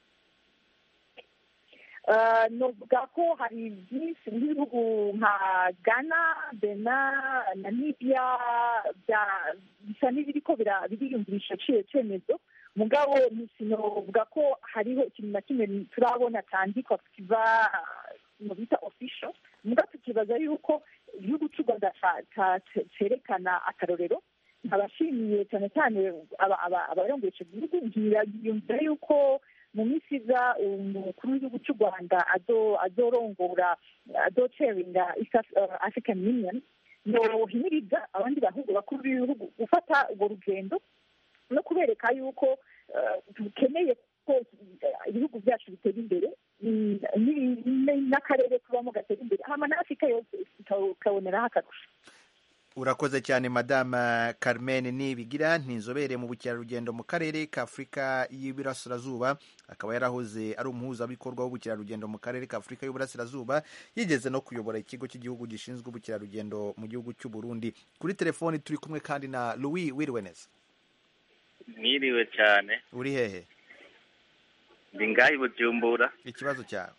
novuga ko hari byinshi nk'ibihugu nka Ghana, Benin, Namibia bisa n'ibiriko biriyumvisha ciye cemezo, mugabo sinovuga ko hariho ikintu na kimwe turabona candikwa kiva mu bita official, mugabo tukibaza yuko igihugu cy'u Rwanda cerekana akarorero. abashimiye cyane cyane abarongoye ico gihugu, ngiyumvira yuko mu minsi iza umukuru w'igihugu cy'u Rwanda azorongora azoceringa East African Union, yohimiriza abandi bahugu bakuru b'ibihugu gufata urwo rugendo no kubereka yuko dukeneye ko ibihugu byacu bitera imbere n'akarere tubamo gatera imbere, hama na Afurika yose ikaboneraho akarusho. urakoze cyane Madame Carmen Nibigira, ni inzobere mu bukerarugendo mu karere ka Afurika y'Iburasirazuba, akaba yarahoze ari umuhuzabikorwa w'ubukerarugendo mu karere ka Afurika y'Iburasirazuba, yigeze no kuyobora ikigo cy'igihugu gishinzwe ubukerarugendo mu gihugu cy'u Burundi. Kuri telefoni turi kumwe kandi na Louis Wirwenes. Mwiriwe cyane. uri hehe? ndi ngahi Bujumbura. ikibazo cyawe?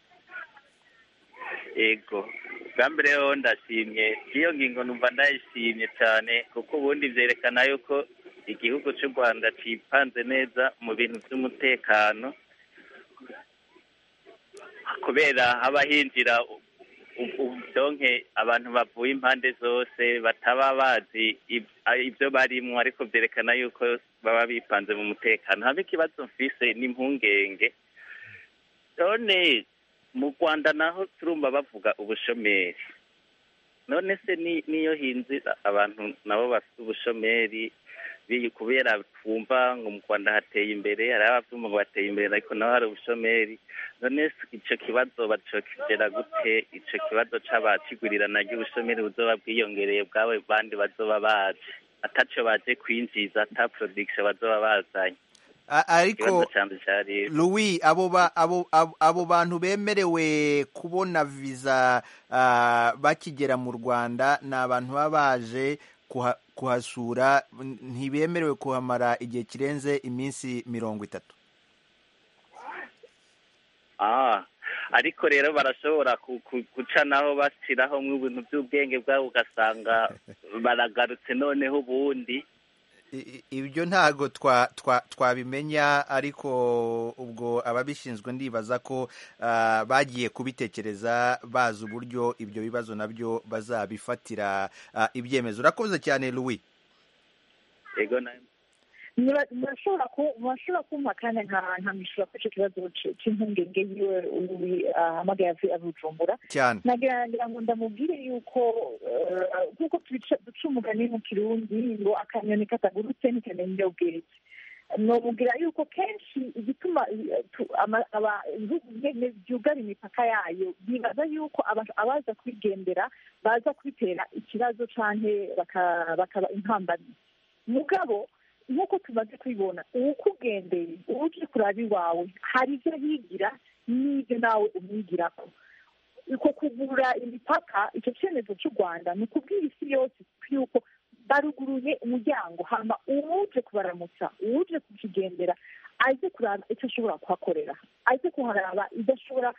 ego bwa mbere ho ndashimye iyo ngingo, numva ndayishimye cyane kuko ubundi byerekana yuko igihugu cy'u Rwanda cipanze neza mu bintu by'umutekano, kubera haba hinjira donke abantu bavuye impande zose bataba bazi ibyo barimwo, ariko byerekana yuko baba bipanze mu mutekano. haba ikibazo mfise n'impungenge none mu Rwanda naho turumva bavuga ubushomeri, none se ni niyo hinze abantu nabo bafite ubushomeri biyi kubera twumva ngo mu Rwanda hateye imbere, hari abavyumva ngo bateye imbere ariko naho hari ubushomeri. None ico kibazo bacokigera gute? Ico kibazo c'abakigurirana ry'ubushomeri buzoba bwiyongereye bwawe bandi bazoba baje ataco baje kwinjiza, ata production bazoba bazanye. Ariko Louis, abo ba abo abo bantu bemerewe kubona visa uh, bakigera mu Rwanda ni abantu babaje kuha, kuhasura, ntibemerewe kuhamara igihe kirenze iminsi mirongo itatu. Ah, ariko rero barashobora guca naho bashyiraho nk'ibintu by'ubwenge bwabo ugasanga baragarutse noneho ubundi. Ibyo ntago twa twabimenya, ariko ubwo ababishinzwe ndibaza ko uh, bagiye kubitekereza bazi uburyo ibyo bibazo nabyo bazabifatira uh, ibyemezo. Urakoze cyane Louis. Ego nayo murashobora murashobora kumpa kandi nkamishura ko icyo kibazo cy'impungenge yiwe hamagaye avujumbura cyane. nagira ngo ndamubwire yuko nk'uko duca umugani mu Kirundi ngo akanyoni katagurutse ntikamenya ubwenge. nomubwira yuko kenshi igituma ibihugu byugara imipaka yayo bibaza yuko abaza kwigendera baza kwitera ikibazo canke bakaba intambamyi. mugabo nk'uko tumaze kubibona, uwukugendeye uje kuraba iwawe hari ibyo yigira n'ibyo nawe umwigirako. uko kugura imipaka, icyo cyemezo cy'u Rwanda ni ukubwira isi yose yuko baruguruye umuryango, hama uwuje kubaramutsa, uwuje kukigendera aze kuraba icyo ashobora kuhakorera, aze kuharaba ibyo ashobora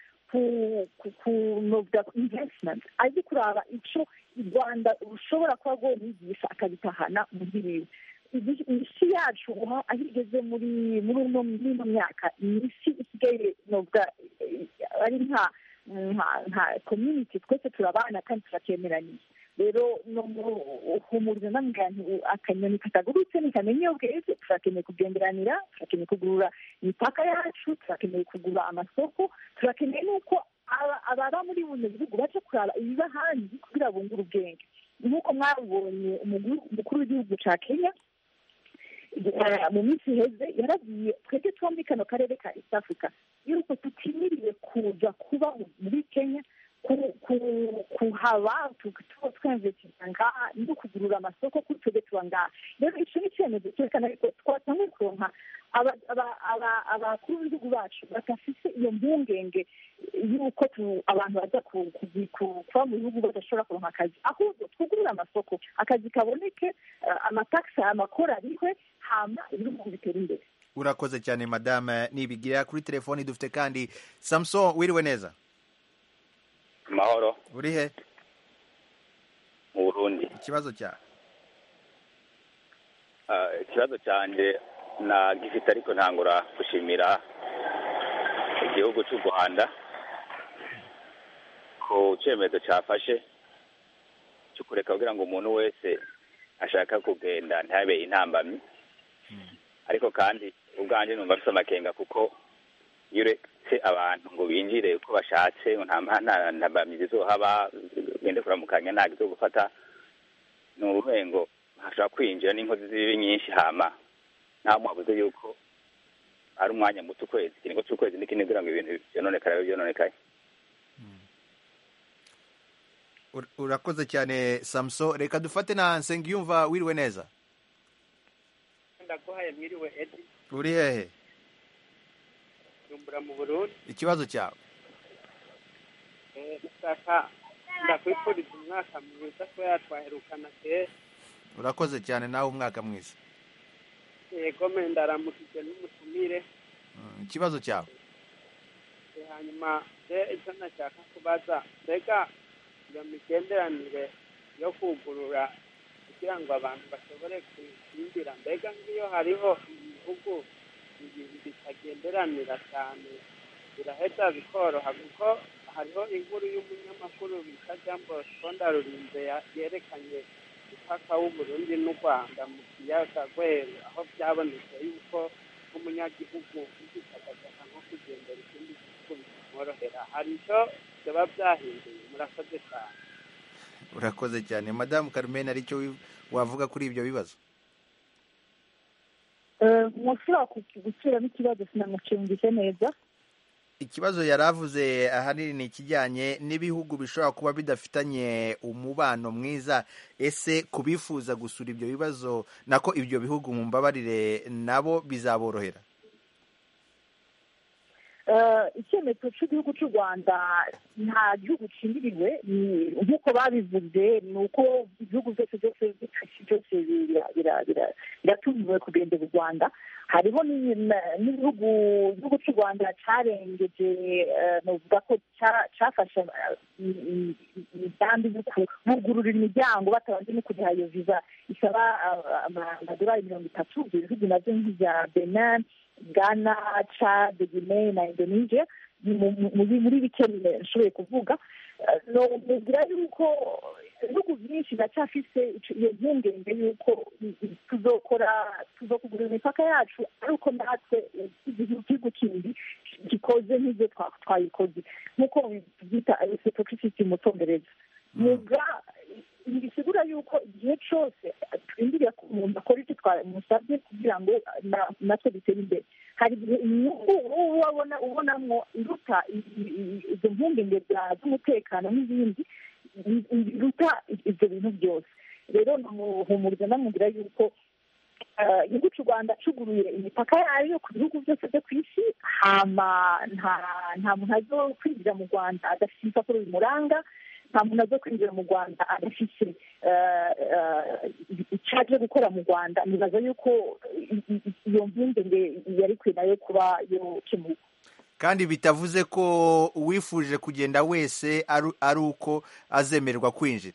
kunoga investment, aze kuraba icyo u Rwanda rushobora kuba rwomwigisha akabitahana mu gihugu. isi yacu aho igeze muri muri ino myaka, isi isigaye nubwo ari nka nka community, twese turabana kandi turakemeraniye. rero no humuriza namubwira nti akanyoni katagurutse ntikamenya ubwenge, turakeneye kugenderanira, turakeneye kugurura imipaka yacu, turakeneye kugura amasoko, turakeneye n'uko ababa muri buno bihugu baje kuraba ibiba hanze kugira bungure ubwenge. nk'uko mwabonye umukuru w'igihugu ca Kenya mu minsi iheze yaragiye, twebwe tuba muri kano karere ka East Africa, yuko tutimiriye kuza kuba muri Kenya kuhaba twinvestinga ngaha no kugurura amasoko kuri twebwe tuba ngaha. rero ico ni icyemezo cyerekana ko twatangiye kuronka abakuru b'ibihugu bacu badafise iyo mpungenge yuko abantu baza kuba mu bihugu badashobora kuronka akazi, ahubwo twugurura amasoko, akazi kaboneke, amatakisi amakora arihwe, hama ibihugu bitera imbere. Urakoze cyane madame Nibigira. Kuri telefoni dufite kandi Samson, wiriwe neza? Mahoro. Uri he? Mu Burundi. Ikibazo cya uh, ikibazo cyanje na gifite ariko ntangura gushimira igihugu cy'u Rwanda ko cyemezo cyafashe cyo kureka kugira ngo umuntu wese ashaka kugenda ntabe intambamyi. hmm. ariko kandi ubwanje numva afite amakenga kuko yuretse abantu ngo binjire uko bashatse, nta ntambamyi zizohaba, gende kuramukanya nta gizo gufata n'uruhengo, hashobora kwinjira n'inkozi z'ibibi nyinshi, hama nta mwabuze yuko ari umwanya muto, ukwezi kiringo cy'ukwezi n'ikindi kugira ngo ibintu byononekare byononekaye. Urakoze cyane Samson. Reka dufate na Nsengiyumva, wiriwe neza? Ndaguhaye mwiriwe Edi. Uri hehe? Jumbura mu Burundi. Ikibazo cyawe? Eh, ndaka ndakwifuriza umwaka mwiza ko yatwaherukana kera. Urakoze cyane, nawe umwaka mwiza. Yego me ndaramukije n'umutumire. Ikibazo cyawe? Hanyuma je icyo nashaka kubaza, mbega iyo migenderanire yo kugurura kugira ngo abantu bashobore kwinjira, mbega nk'iyo hariho ibihugu bitagenderanira cyane biraheza bikoroha, kuko hariho inkuru y'umunyamakuru bita Jambo Sponda Rurinze yerekanye umupaka w'Uburundi n'u Rwanda mu kiyaga Rweru, aho byabonetse yuko nk'umunyagihugu ugitagataga nko kugendera ikindi gihugu mworohera hari icyo byaba byahinduye murakoze cyane. urakoze cyane madamu Carmen aricyo wavuga kuri ibyo bibazo. mushobora guciramo ikibazo sinamucumvise neza. Ikibazo yaravuze ahanini ni ikijyanye n'ibihugu bishobora kuba bidafitanye umubano mwiza, ese kubifuza gusura ibyo bibazo nako ibyo bihugu mu mbabarire nabo bizaborohera? icyemezo cy'igihugu cy'u Rwanda nta gihugu cyindiriwe nk'uko babivuze, ni uko ibihugu byose byose byose biratumiwe kugendera u Rwanda. hariho n'ibihugu igihugu cy'u Rwanda cyarengeje, navuga ko cyafashe imigambi yo kuvugurura imiryango batabanje no kugiha iyo viza isaba amadolari mirongo itatu. ibyo bihugu nabyo nk'ibya Benin, Ghana, Chad, Guinea na Indonesia muri bike nshoboye kuvuga. nubwira yuko ibihugu byinshi biracyafise iyo mpungenge yuko tuzokora tuzokugura imipaka yacu ariko natwe igihugu kindi gikoze nk'ibyo twayikoze nk'uko byita reciprocity mu Cyongereza. muga bisigura yuko igihe cyose twindiriye ku muntu akora icyo twamusabye kugira ngo natwe dutere imbere, hari igihe inyungu ubona ubonamo iruta izo mpungenge z'umutekano n'izindi biruta ibyo bintu byose. rero namuhumuriza namubwira yuko igihugu cy'u Rwanda cyuguruye imipaka yayo ku bihugu byose byo ku isi, hama nta muntu azo kwinjira mu Rwanda adafite ibipapuro bimuranga, nta muntu azo kwinjira mu Rwanda adafite icyaje gukora mu Rwanda. nibaza yuko iyo mpungenge yari kwe nayo kuba yokemuka, kandi bitavuze ko uwifuje kugenda wese ari uko azemererwa kwinjira.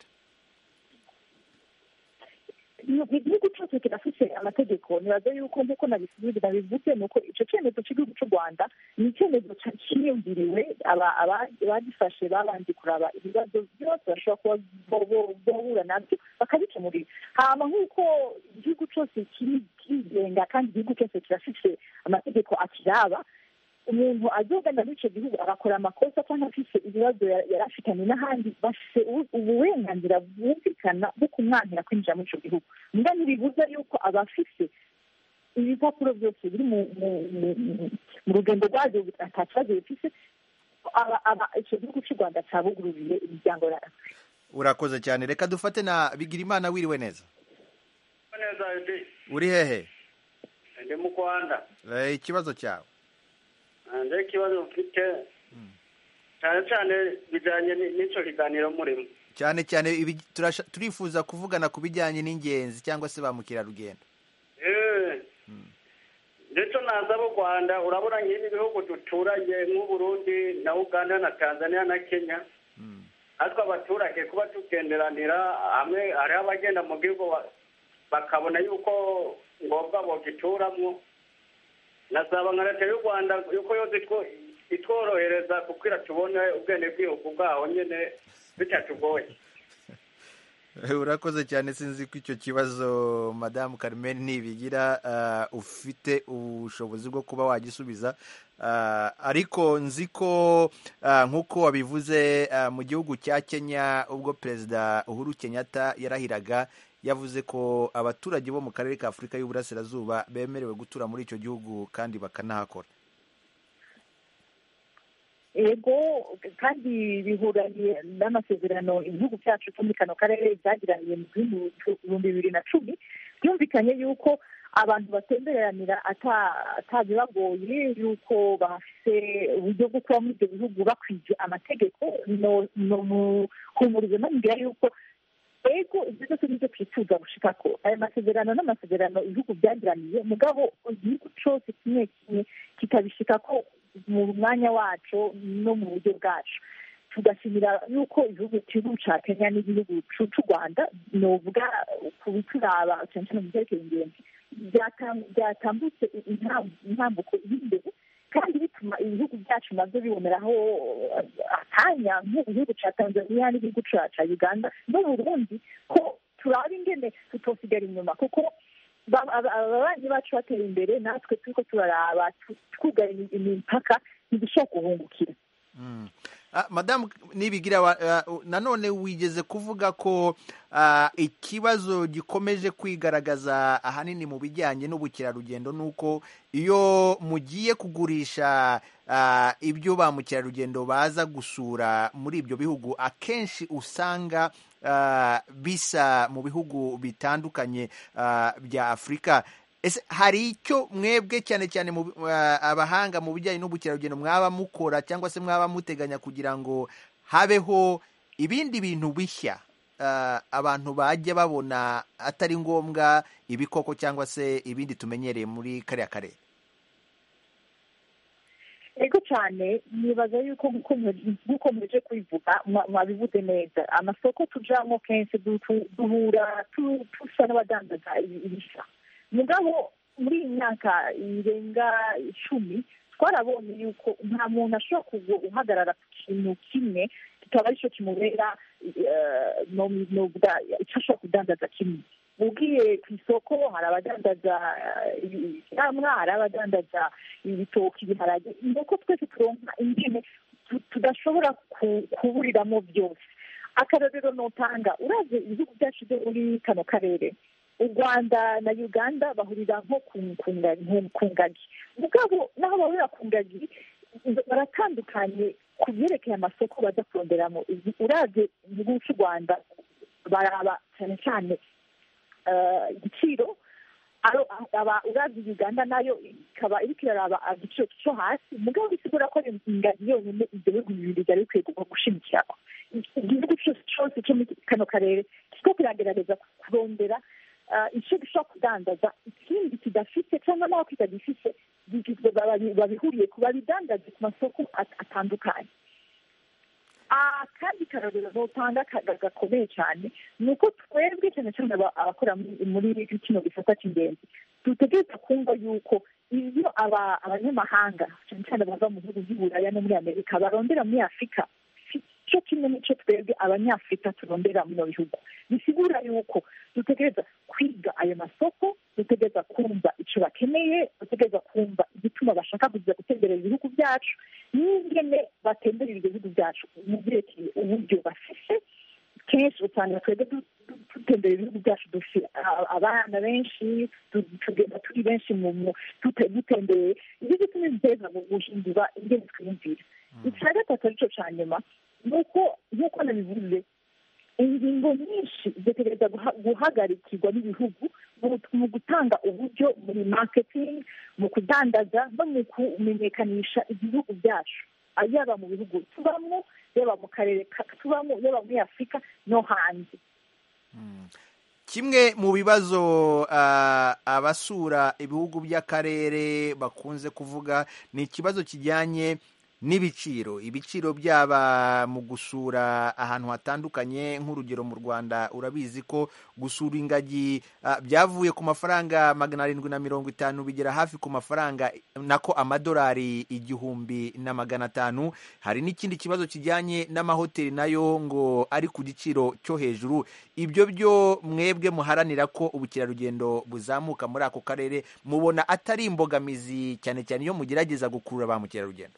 igihugu cyose kirafite amategeko. nibaza yuko nk'uko nabivuze ni uko icyo cyemezo cy'igihugu cy'u Rwanda ni icyemezo cyiyumviriwe, abagifashe babanje kuraba ibibazo byose bashobora kuba bahura nabyo bakabikemurira. hama nk'uko igihugu cyose kirigenga kandi igihugu cyose kirafite amategeko akiraba, umuntu azogana muri icyo gihugu agakora amakosa cyangwa afite ibibazo yari afitanye n'ahandi, bafite uburenganzira bwumvikana bwo kumwangira kwinjira muri icyo gihugu. mbwa ntibibuza yuko abafite ibipapuro byose biri mu rugendo rwabyo ata kibazo bifite, icyo gihugu cy'u Rwanda cyabugururiye imiryango yawe. urakoze cyane. reka dufate na Bigirimana. wiriwe neza? neza. uri hehe? ndi mu Rwanda. ikibazo cyawe? nje ikibazo mfite cyane cyane bijyanye n'icyo kiganiro murimo, cyane cyane turifuza kuvugana ku bijyanye n'ingenzi cyangwa se ba mukerarugendo. ndetse naza mu Rwanda urabona nk'ibi bihugu duturanye nk'Uburundi na Uganda na Tanzania na Kenya, ariko abaturage kuba tugenderanira hamwe, hariho abagenda mu gihugu bakabona yuko ngombwa bogituramo. nasaba nka leta y'u Rwanda yuko yose itworohereza kukwira tubone ubwene bw'igihugu bwaho nyine bitatugoye. urakoze cyane. sinzi ko icyo kibazo madamu Carmen Nibigira uh, ufite ubushobozi bwo kuba wagisubiza, uh, ariko nzi ko uh, nk'uko wabivuze uh, mu gihugu cya Kenya ubwo Perezida Uhuru Kenyatta yarahiraga yavuze ko abaturage bo mu karere ka Afurika y'Uburasirazuba bemerewe gutura muri icyo gihugu kandi bakanahakora. ego kandi bihuranye n'amasezerano ibihugu byacu byo muri kano karere byagiraniye mu bihumbi bibiri na cumi, byumvikanye yuko abantu batemberanira atabibagoye, yuko bafite uburyo bwo kuba muri ibyo bihugu bakwije amategeko. no muhumurize namubwira yuko ego ibyo byose nibyo twifuza gushika ko aya masezerano n'amasezerano ibihugu byagiraniye, mugabo igihugu cyose kimwe kimwe kikabishika ko mu mwanya wacu no mu buryo bwacu. tugashimira yuko igihugu cy'igihugu cya Kenya n'igihugu cy'u Rwanda novuga ku bituraba cyane cyane mu byerekeye ingenzi byatambutse intambuko y'imbere, kandi bituma ibihugu byacu nabyo biboneraho akanya nk'igihugu cya Tanzania n'igihugu cya Uganda n'Uburundi ko turaba ingene tutosigara inyuma, kuko ababanyi bacu batera imbere natwe turiko turaraba twugara imipaka ntidushobora guhungukira. Mm. Ah, madamu nibigira uh, nanone wigeze kuvuga ko uh, ikibazo gikomeje kwigaragaza ahanini mu bijyanye n'ubukerarugendo nuko iyo mugiye kugurisha uh, ibyo ba mukerarugendo baza gusura muri ibyo bihugu akenshi usanga uh, bisa mu bihugu bitandukanye uh, bya Afurika. Ese hari icyo mwebwe cyane cyane mu uh, abahanga mu bijyanye n'ubukerarugendo mwaba mukora cyangwa se mwaba muteganya kugira ngo habeho ibindi bintu bishya uh, abantu bajya babona atari ngombwa ibikoko cyangwa se ibindi tumenyereye muri kariya karere? ego cyane nibaza yuko nk'uko muje kubivuga mwabivuze neza, amasoko tujamo kenshi duhura tusa n'abadandaza ibisa. Mugabo muri iyi myaka irenga icumi twarabonye yuko nta muntu ashobora guhagarara ku kintu kimwe kikaba aricyo kimubera icyo ashobora kudandaza kimwe. Ugiye ku isoko hari abadandaza ibyamwa, hari abadandaza ibitoki, ibiharage, nuko twese turonka ingene tudashobora kuburiramo byose. Akarorero notanga, uravye ibihugu byacu byo muri kano karere, u Rwanda na Uganda bahurira nko ku ngagi. Mugabo naho bahurira ku ngagi baratandukanye ku byerekeye amasoko baza kuronderamo. Uravye igihugu cy'u Rwanda baraba cyane cyane igiciro, uravye Uganda nayo ikaba iriko iraraba igiciro cyo hasi. Mugabo bisigura ko ingagi yonyine ibyo bihugu bibiri byari bikwiye gushimikirako. Igihugu cyose cyo muri kano karere kiriko kiragerageza kurondera icyo gishobora kudandaza ikindi kidafite cyangwa naho kitagifite babihuriye ku babidandaza ku masoko atandukanye. Kandi karorero notanga gakomeye cyane ni uko twebwe cyane cyane abakora muri kino gisata cy'ingenzi dutegereza kumva yuko iyo abanyamahanga cyane cyane bava mu bihugu by'Uburaya no muri Amerika barondera muri Afurika, cyo kimwe n'icyo twebwe abanyafurika turondera mu bihugu. Bisigura yuko dutegereza kwiga ayo masoko, dutegereza kumva icyo bakeneye, dutegereza kumva igituma bashaka kuza gutemberera ibihugu byacu n'ingene batemberera ibyo bihugu byacu mu byerekeye uburyo bafise. Kenshi usanga twebwe dutemberera ibihugu byacu dufite abana benshi, tugenda turi benshi dutembereye. Ibyo bituma biteza guhindura ingene twiyumvira. Icya gatatu aricyo cya nyuma, nuko nk'uko nabivuze, ingingo nyinshi zitegereza guhagarikirwa n'ibihugu mu gutanga uburyo muri marketing, mu kudandaza no mu kumenyekanisha ibihugu byacu, yaba mu bihugu tubamo, yaba mu karere tubamo, yaba muri Afurika no hanze. Kimwe mu bibazo uh, abasura ibihugu by'akarere bakunze kuvuga ni ikibazo kijyanye n'ibiciro. Ibiciro byaba mu gusura ahantu hatandukanye, nk'urugero mu Rwanda urabizi ko gusura ingagi uh, byavuye ku mafaranga magana arindwi na mirongo itanu bigera hafi ku mafaranga nako amadolari igihumbi na magana atanu. Hari n'ikindi kibazo kijyanye n'amahoteli nayo ngo ari ku giciro cyo hejuru. Ibyo byo mwebwe muharanira ko ubukerarugendo buzamuka muri ako karere, mubona atari imbogamizi cyane cyane iyo mugerageza gukurura ba mukerarugendo?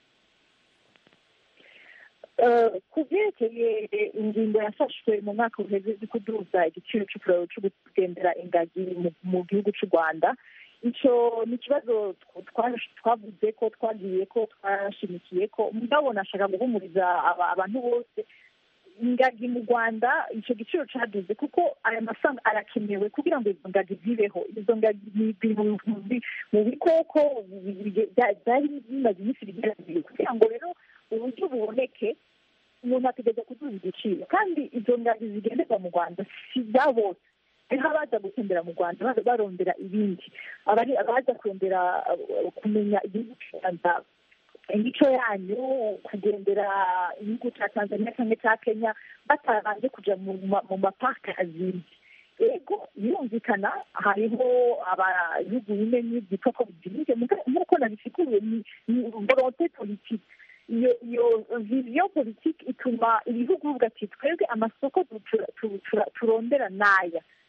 Ku byerekeye ingingo yafashwe mu mwaka uheze yo kuduza igiciro cyo kugendera ingagi mu gihugu cy'u Rwanda, icyo ni ikibazo twavuze ko twagiye ko twashimikiye ko. Mugabo nashaka guhumuriza abantu bose, ingagi mu Rwanda icyo giciro cyaduze kuko aya mafaranga arakenewe kugira ngo izo ngagi zibeho. Izo ngagi ni mu bikoko byari bimaze iminsi bigerageza, kugira ngo rero uburyo buboneke umuntu ategereza kuduza igiciro. Kandi izo ngagi zigenderwa mu Rwanda si za bose, hariho abaza gutembera mu Rwanda barondera ibindi, abaza kurondera kumenya igihugu cy'u Rwanda, imico yanyu, kugendera igihugu cya Tanzania cyangwa cya Kenya batabanje kujya mu mapaka azindi. Ego birumvikana hariho ibihugu bimwe byitwa ko bibyinije, nk'uko nabisikuye ni volonté politique. iyo iyo viziyo politiki ituma ibihugu bivuga ati twebwe amasoko turondera n'aya,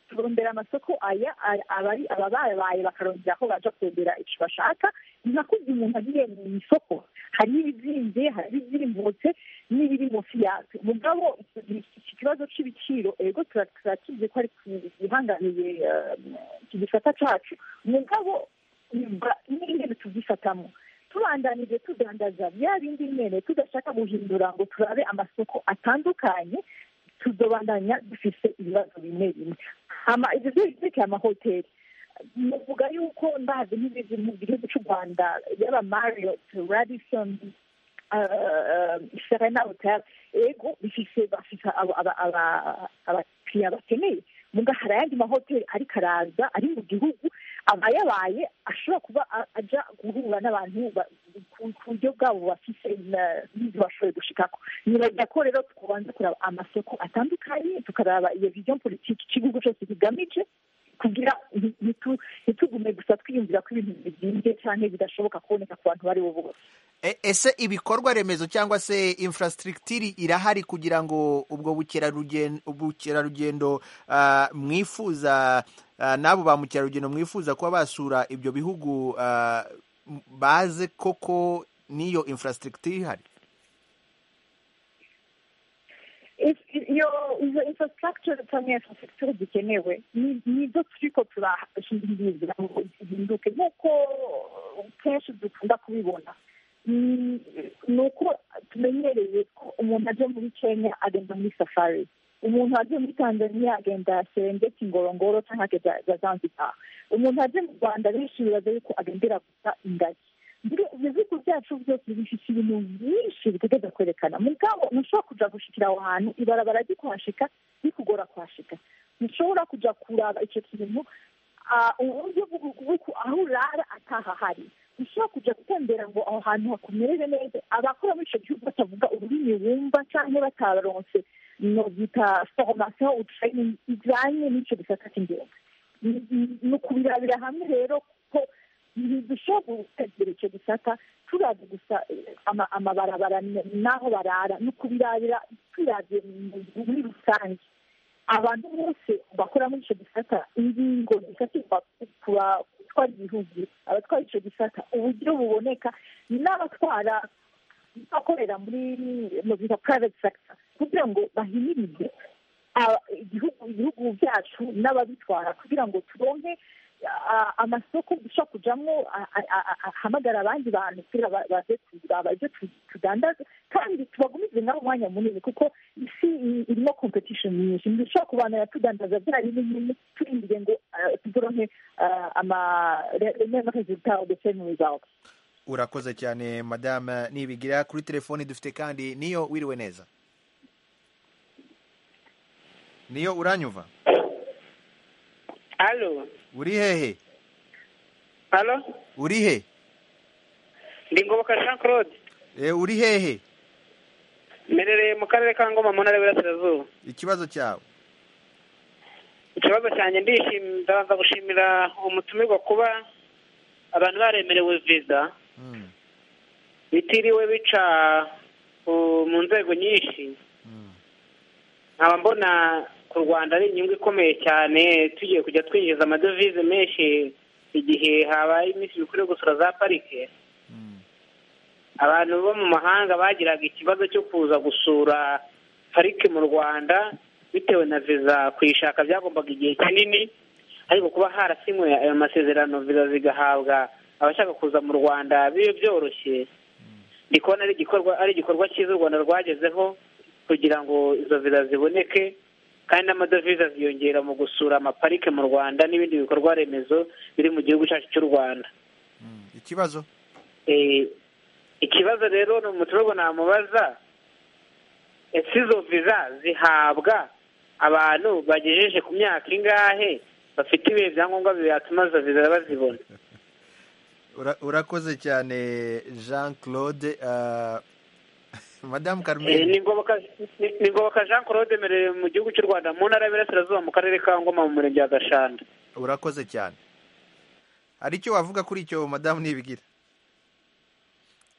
turondera amasoko aya abari ababaye bakarondera aho baja kurondera icyo bashaka ntakuzi umuntu agiye mu isoko hari ibizinze hari ibizimbutse n'ibiri munsi yabyo mugabo iki kibazo c'ibiciro ego turakizi ko ari gihanganiye iki gisata cacu mugabo n'ingene tuvyifatamo tubandanije tudandaza bya bindi nyene tudashaka guhindura ngo turabe amasoko atandukanye tuzobandanya dufise ibibazo bimwe bimwe hama ivyo vyerekeye amahoteli muvuga yuko ndazi nk'ibizi mu gihugu c'u rwanda yaba Marriott, Radisson, Serena Hotel ego bifise bafise abakiriya bakeneye muga hari ayandi mahoteli ariko araza ari mu gihugu abayabaye ashobora kuba aja guhura n'abantu ku buryo bwabo bafise n'ibyo bashoboye gushikako nibagira ko rero tukubanza kuraba amasoko atandukanye tukaraba iyo vision politiki igihugu cyose kigamije kugira ntitugume gusa twiyumvira ko ibintu bizinze cyane bidashoboka kuboneka ku bantu bari bo bose. Ese ibikorwa remezo cyangwa se infrastructure irahari kugira ngo ubwo bukerarugendo ubukerarugendo uh, mwifuza uh, nabo ba mukerarugendo mwifuza kuba basura ibyo bihugu uh, baze koko niyo infrastructure ihari? iyo izo infrastructure cyangwa infrastructure zikenewe nizo turiko turahindura ngo zihinduke nk'uko kenshi dukunda kubibona ni uko tumenyereye ko umuntu aje muri Kenya agenda muri safari umuntu aje muri Tanzania agenda Serengeti Ngorongoro cyangwa agenda Zanzibar umuntu aje mu Rwanda benshi bibaza yuko agendera gusa ingagi ibihugu byacu byose bifite ibintu byinshi bitegeza kwerekana mugabo ntushobora kuja gushikira aho hantu ibarabara ry'ikuhashika bikugora kuhashika ntushobora kuja kuraba icyo kintu uburyo bw'uko aho urara atahahari ntushobora kuja gutembera ngo aho hantu hakumerere neza abakora muri icyo gihugu batavuga ururimi wumva cyangwa bataronse no bita formation ou training ijanye n'icyo gisata cy'ingenzi ni ukubirabira hamwe rero ko ntidushobora gutegera icyo gisata turazi gusa amabarabara n'aho barara ni ukubirabira turazi muri rusange abantu bose bakora muri icyo gisata ingingo zifatirwa gutwara igihugu abatwara icyo gisata uburyo buboneka n'abatwara bakorera muri mu bita private sector kugira ngo bahimirize ibihugu byacu n'ababitwara kugira ngo turonke amasoko dushobora kujamwo ahamagara abandi bantu kugira baze kuraba ibyo tudandaza kandi tubagumize naho umwanya munini kuko isi irimo competition nyinshi ntidushobora kubanira tudandaza bya bindi nyine turindiriye ngo turonke amaresultat de same result. Urakoze cyane madame Nibigira. Kuri telefoni dufite kandi Niyo, wiriwe neza? Niyo, uranyumva? Allo. Uri hehe? Allo. Uri he? Ndi Ngoboka Jean Claude. Eh, uri hehe? Merereye mu karere ka Ngoma mu ntara y'Iburasirazuba. Ikibazo cyawe? Ikibazo cyanjye ndishimira ndabanza gushimira umutumirwa kuba abantu baremerewe visa mm. bitiriwe bica uh, mu nzego nyinshi mm. nkaba mbona ku Rwanda ari inyungu ikomeye cyane tugiye kujya twinjiza amadovize menshi igihe habaye iminsi mikuru yo gusura za parike mm. abantu bo mu mahanga bagiraga ikibazo cyo kuza gusura parike mu Rwanda bitewe na visa kuyishaka byagombaga igihe kinini ariko kuba harasinywe ayo masezerano visa zigahabwa abashaka kuza mu Rwanda bibe byoroshye ndi kubona ari igikorwa ari igikorwa cyiza u Rwanda rwagezeho kugira ngo izo visa ziboneke kandi n'amadovize ziyongera mu gusura amaparike mu Rwanda n'ibindi bikorwa remezo biri mu gihugu cyacu cy'u Rwanda. Ikibazo eh ikibazo rero ni umuturage namubaza ese izo visa zihabwa abantu bagejeje ku myaka ingahe bafite ibihe byangombwa byatuma izo visa bazibona? Urakoze cyane Jean Claude. uh, Madame Carmen. Eh, ni Ngoboka ni Ngoboka Jean Claude merere mu gihugu cy'u Rwanda mu ntara y'Iburasirazuba mu karere ka Ngoma mu murenge wa Gashanda. Urakoze cyane. Hari icyo wavuga kuri icyo Madame Nibigira?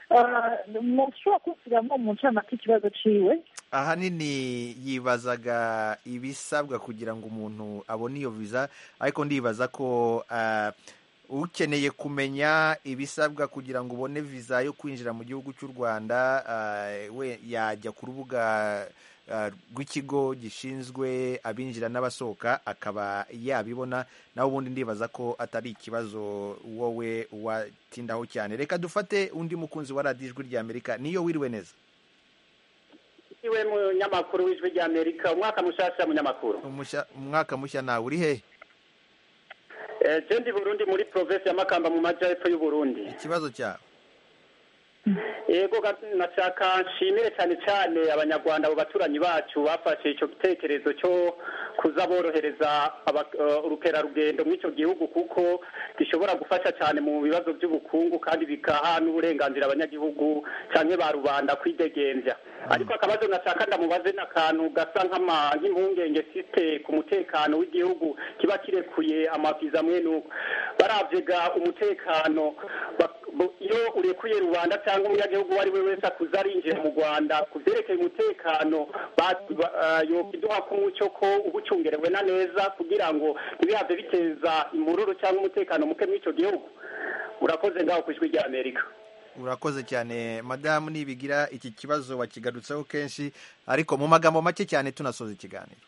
mushobora kusubiramo mu ncamake ikibazo ciwe. ahanini yibazaga ibisabwa kugira ngo umuntu abone iyo viza, ariko ndibaza ko uh, ukeneye kumenya ibisabwa kugira ngo ubone viza yo kwinjira mu gihugu cy'u Rwanda, uh, we yajya ku rubuga uh, rw'ikigo gishinzwe abinjira n'abasohoka akaba yabibona. naho ubundi ndibaza ko atari ikibazo wowe watindaho cyane. Reka dufate undi mukunzi wa radiyo ijwi rya Amerika. Niyo wiriwe neza? iwe munyamakuru w'ijwi rya Amerika, umwaka mushasha munyamakuru. Umwaka mushya nawe uri he? Eh, jendi Burundi muri province ya Makamba mu majyepfo y'u Burundi. Ikibazo cyawe? Yego, nashaka nshimire cyane cyane abanyarwanda abo baturanyi bacu bafashe icyo gitekerezo cyo kuza borohereza urukerarugendo muri icyo gihugu, kuko gishobora gufasha cyane mu bibazo by'ubukungu kandi bikaha n'uburenganzira abanyagihugu cyane ba rubanda kwidegembya. Ariko akabazo nashaka ndamubaze n'akantu gasa nk'impungenge site ku mutekano w'igihugu kiba kirekuye amaviza mwe nuko baravyega umutekano iyo urekuye rubanda cyangwa umunyagihugu wari we wese akuza arinjira mu Rwanda kuvyerekeye umutekano yokiduha ku muco ko ubucungerewe na neza kugira ngo ntibihave biteza imururu cyangwa umutekano muke muri ico gihugu. Urakoze ngaho ku ijwi rya Amerika. Urakoze cyane madamu Nibigira, iki kibazo wakigarutseho kenshi, ariko mu magambo make cyane tunasoza ikiganiro.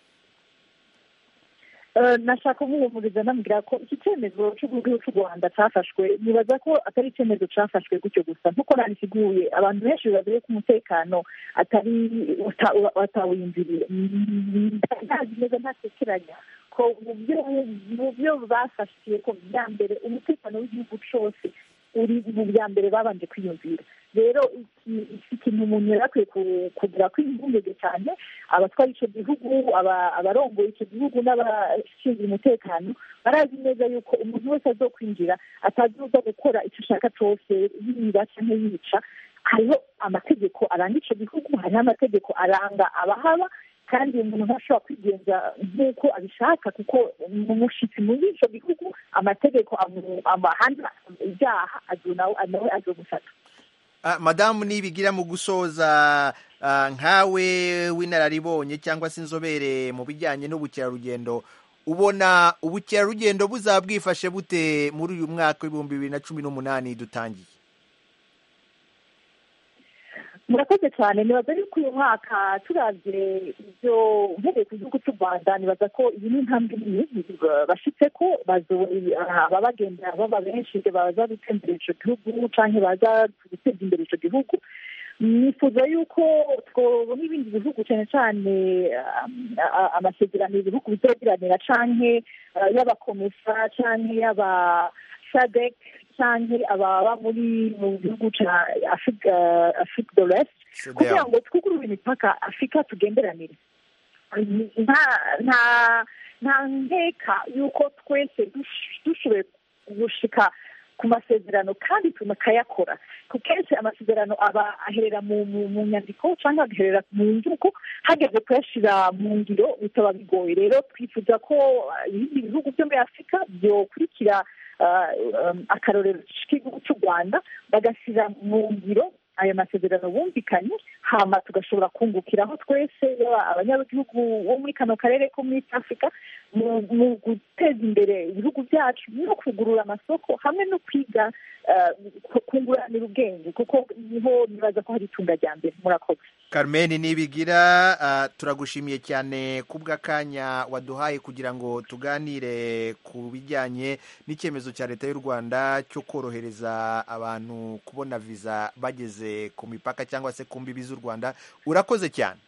nashaka kumuhumuriza namubwira ko iki cyemezo cy'igihugu cy'u Rwanda cyafashwe, nibaza ko atari icyemezo cyafashwe gutyo gusa, nk'uko nabisiguye abantu benshi bavuye ko umutekano atari atawinjiriye, ntazi neza ntatekeranya ko mu byo bafashiye ko bya mbere umutekano w'igihugu cyose uri mu bya mbere babanje kwiyumvira. Rero ikintu umuntu yari akwiye kugira kwiyumvira cyane abatwara icyo gihugu, abarongoye icyo gihugu n'abashinzwe umutekano barazi neza yuko umuntu wese azokwinjira atazoza gukora icyo ashaka cyose, yiba cyangwa yica. Hariho amategeko aranga icyo gihugu, hariho amategeko aranga abahaba, kandi umuntu ntashobora kwigenza nk'uko abishaka, kuko umushyitsi muri icyo gihugu amategeko amahana ibyaha nawe azogufata. Madamu Nibigira, mu gusoza, nkawe w'inararibonye cyangwa se inzobere mu bijyanye n'ubukerarugendo, ubona ubukerarugendo buzabwifashe bute muri uyu mwaka w'ibihumbi bibiri na cumi n'umunani dutangiye? murakoze cyane. nibaza yuko uyu mwaka turavye ivyo nkereye ku gihugu cy'u Rwanda, nibaza ko iyi ni intambwe nini bashitse ko ababagenda baba benshi baza gutembera ico gihugu canke baza guteza imbere ico gihugu. nifuza yuko twobona ibindi bihugu cyane cyane amasezerano ibihugu bizogiranira canke y'abakomesa canke y'aba sadek canke ababa muri mu gihugu ca Afrique de l'Est, kugira ngo twugurure imipaka Afrika tugenderanire. nta nta nta nkeka yuko twese dushoboye gushika ku masezerano kandi tunakayakora, ku kenshi amasezerano aba aherera mu nyandiko cyangwa agaherera mu njuko, hageze kuyashyira mu ngiro bitaba bigoye. Rero twifuza ko ibindi bihugu byo muri Afurika byokurikira akarorero k'igihugu cy'u Rwanda bagashyira mu ngiro ayo masezerano bumvikanye, hama tugashobora kungukiraho twese abanyagihugu bo muri kano karere ko muri Afurika mu guteza imbere ibihugu byacu no kugurura amasoko hamwe no kwiga kunguranira ubwenge, kuko niho nibaza ko hari itunga rya mbere. Murakoze. Carmen Nibigira, uh, turagushimiye cyane kubw'akanya waduhaye kugira ngo tuganire ku bijyanye n'icyemezo cya leta y'u Rwanda cyo korohereza abantu kubona viza bageze ku mipaka cyangwa se ku mbibi z'u Rwanda. Urakoze cyane.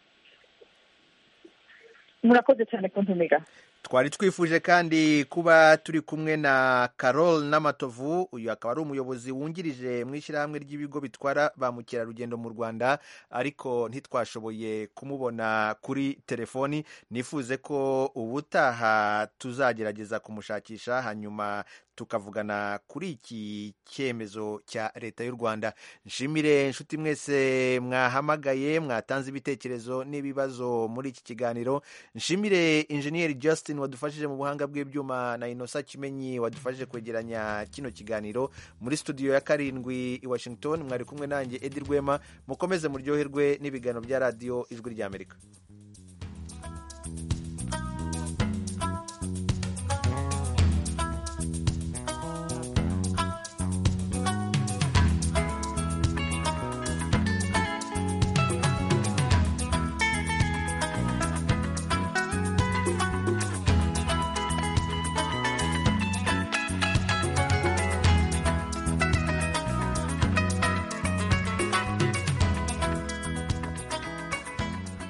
Murakoze cyane kuntumiga. Twari twifuje kandi kuba turi kumwe na Carol Namatovu, uyu akaba ari umuyobozi wungirije mu ishyirahamwe ry'ibigo bitwara ba mukerarugendo mu Rwanda, ariko ntitwashoboye kumubona kuri telefoni. Nifuze ko ubutaha tuzagerageza kumushakisha hanyuma tukavugana kuri iki cyemezo cya leta y'u Rwanda. Nshimire inshuti mwese mwahamagaye mwatanze ibitekerezo n'ibibazo muri iki kiganiro. Nshimire Engineer Justin wadufashije mu buhanga bw'ibyuma na Inosa Kimenyi wadufashije kwegeranya kino kiganiro. Muri studio ya karindwi i Washington mwari kumwe nanjye Edi Rwema. Mukomeze muryoherwe n'ibiganiro bya radio Ijwi ry'Amerika.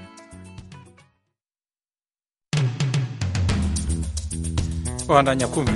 Wandanya kumva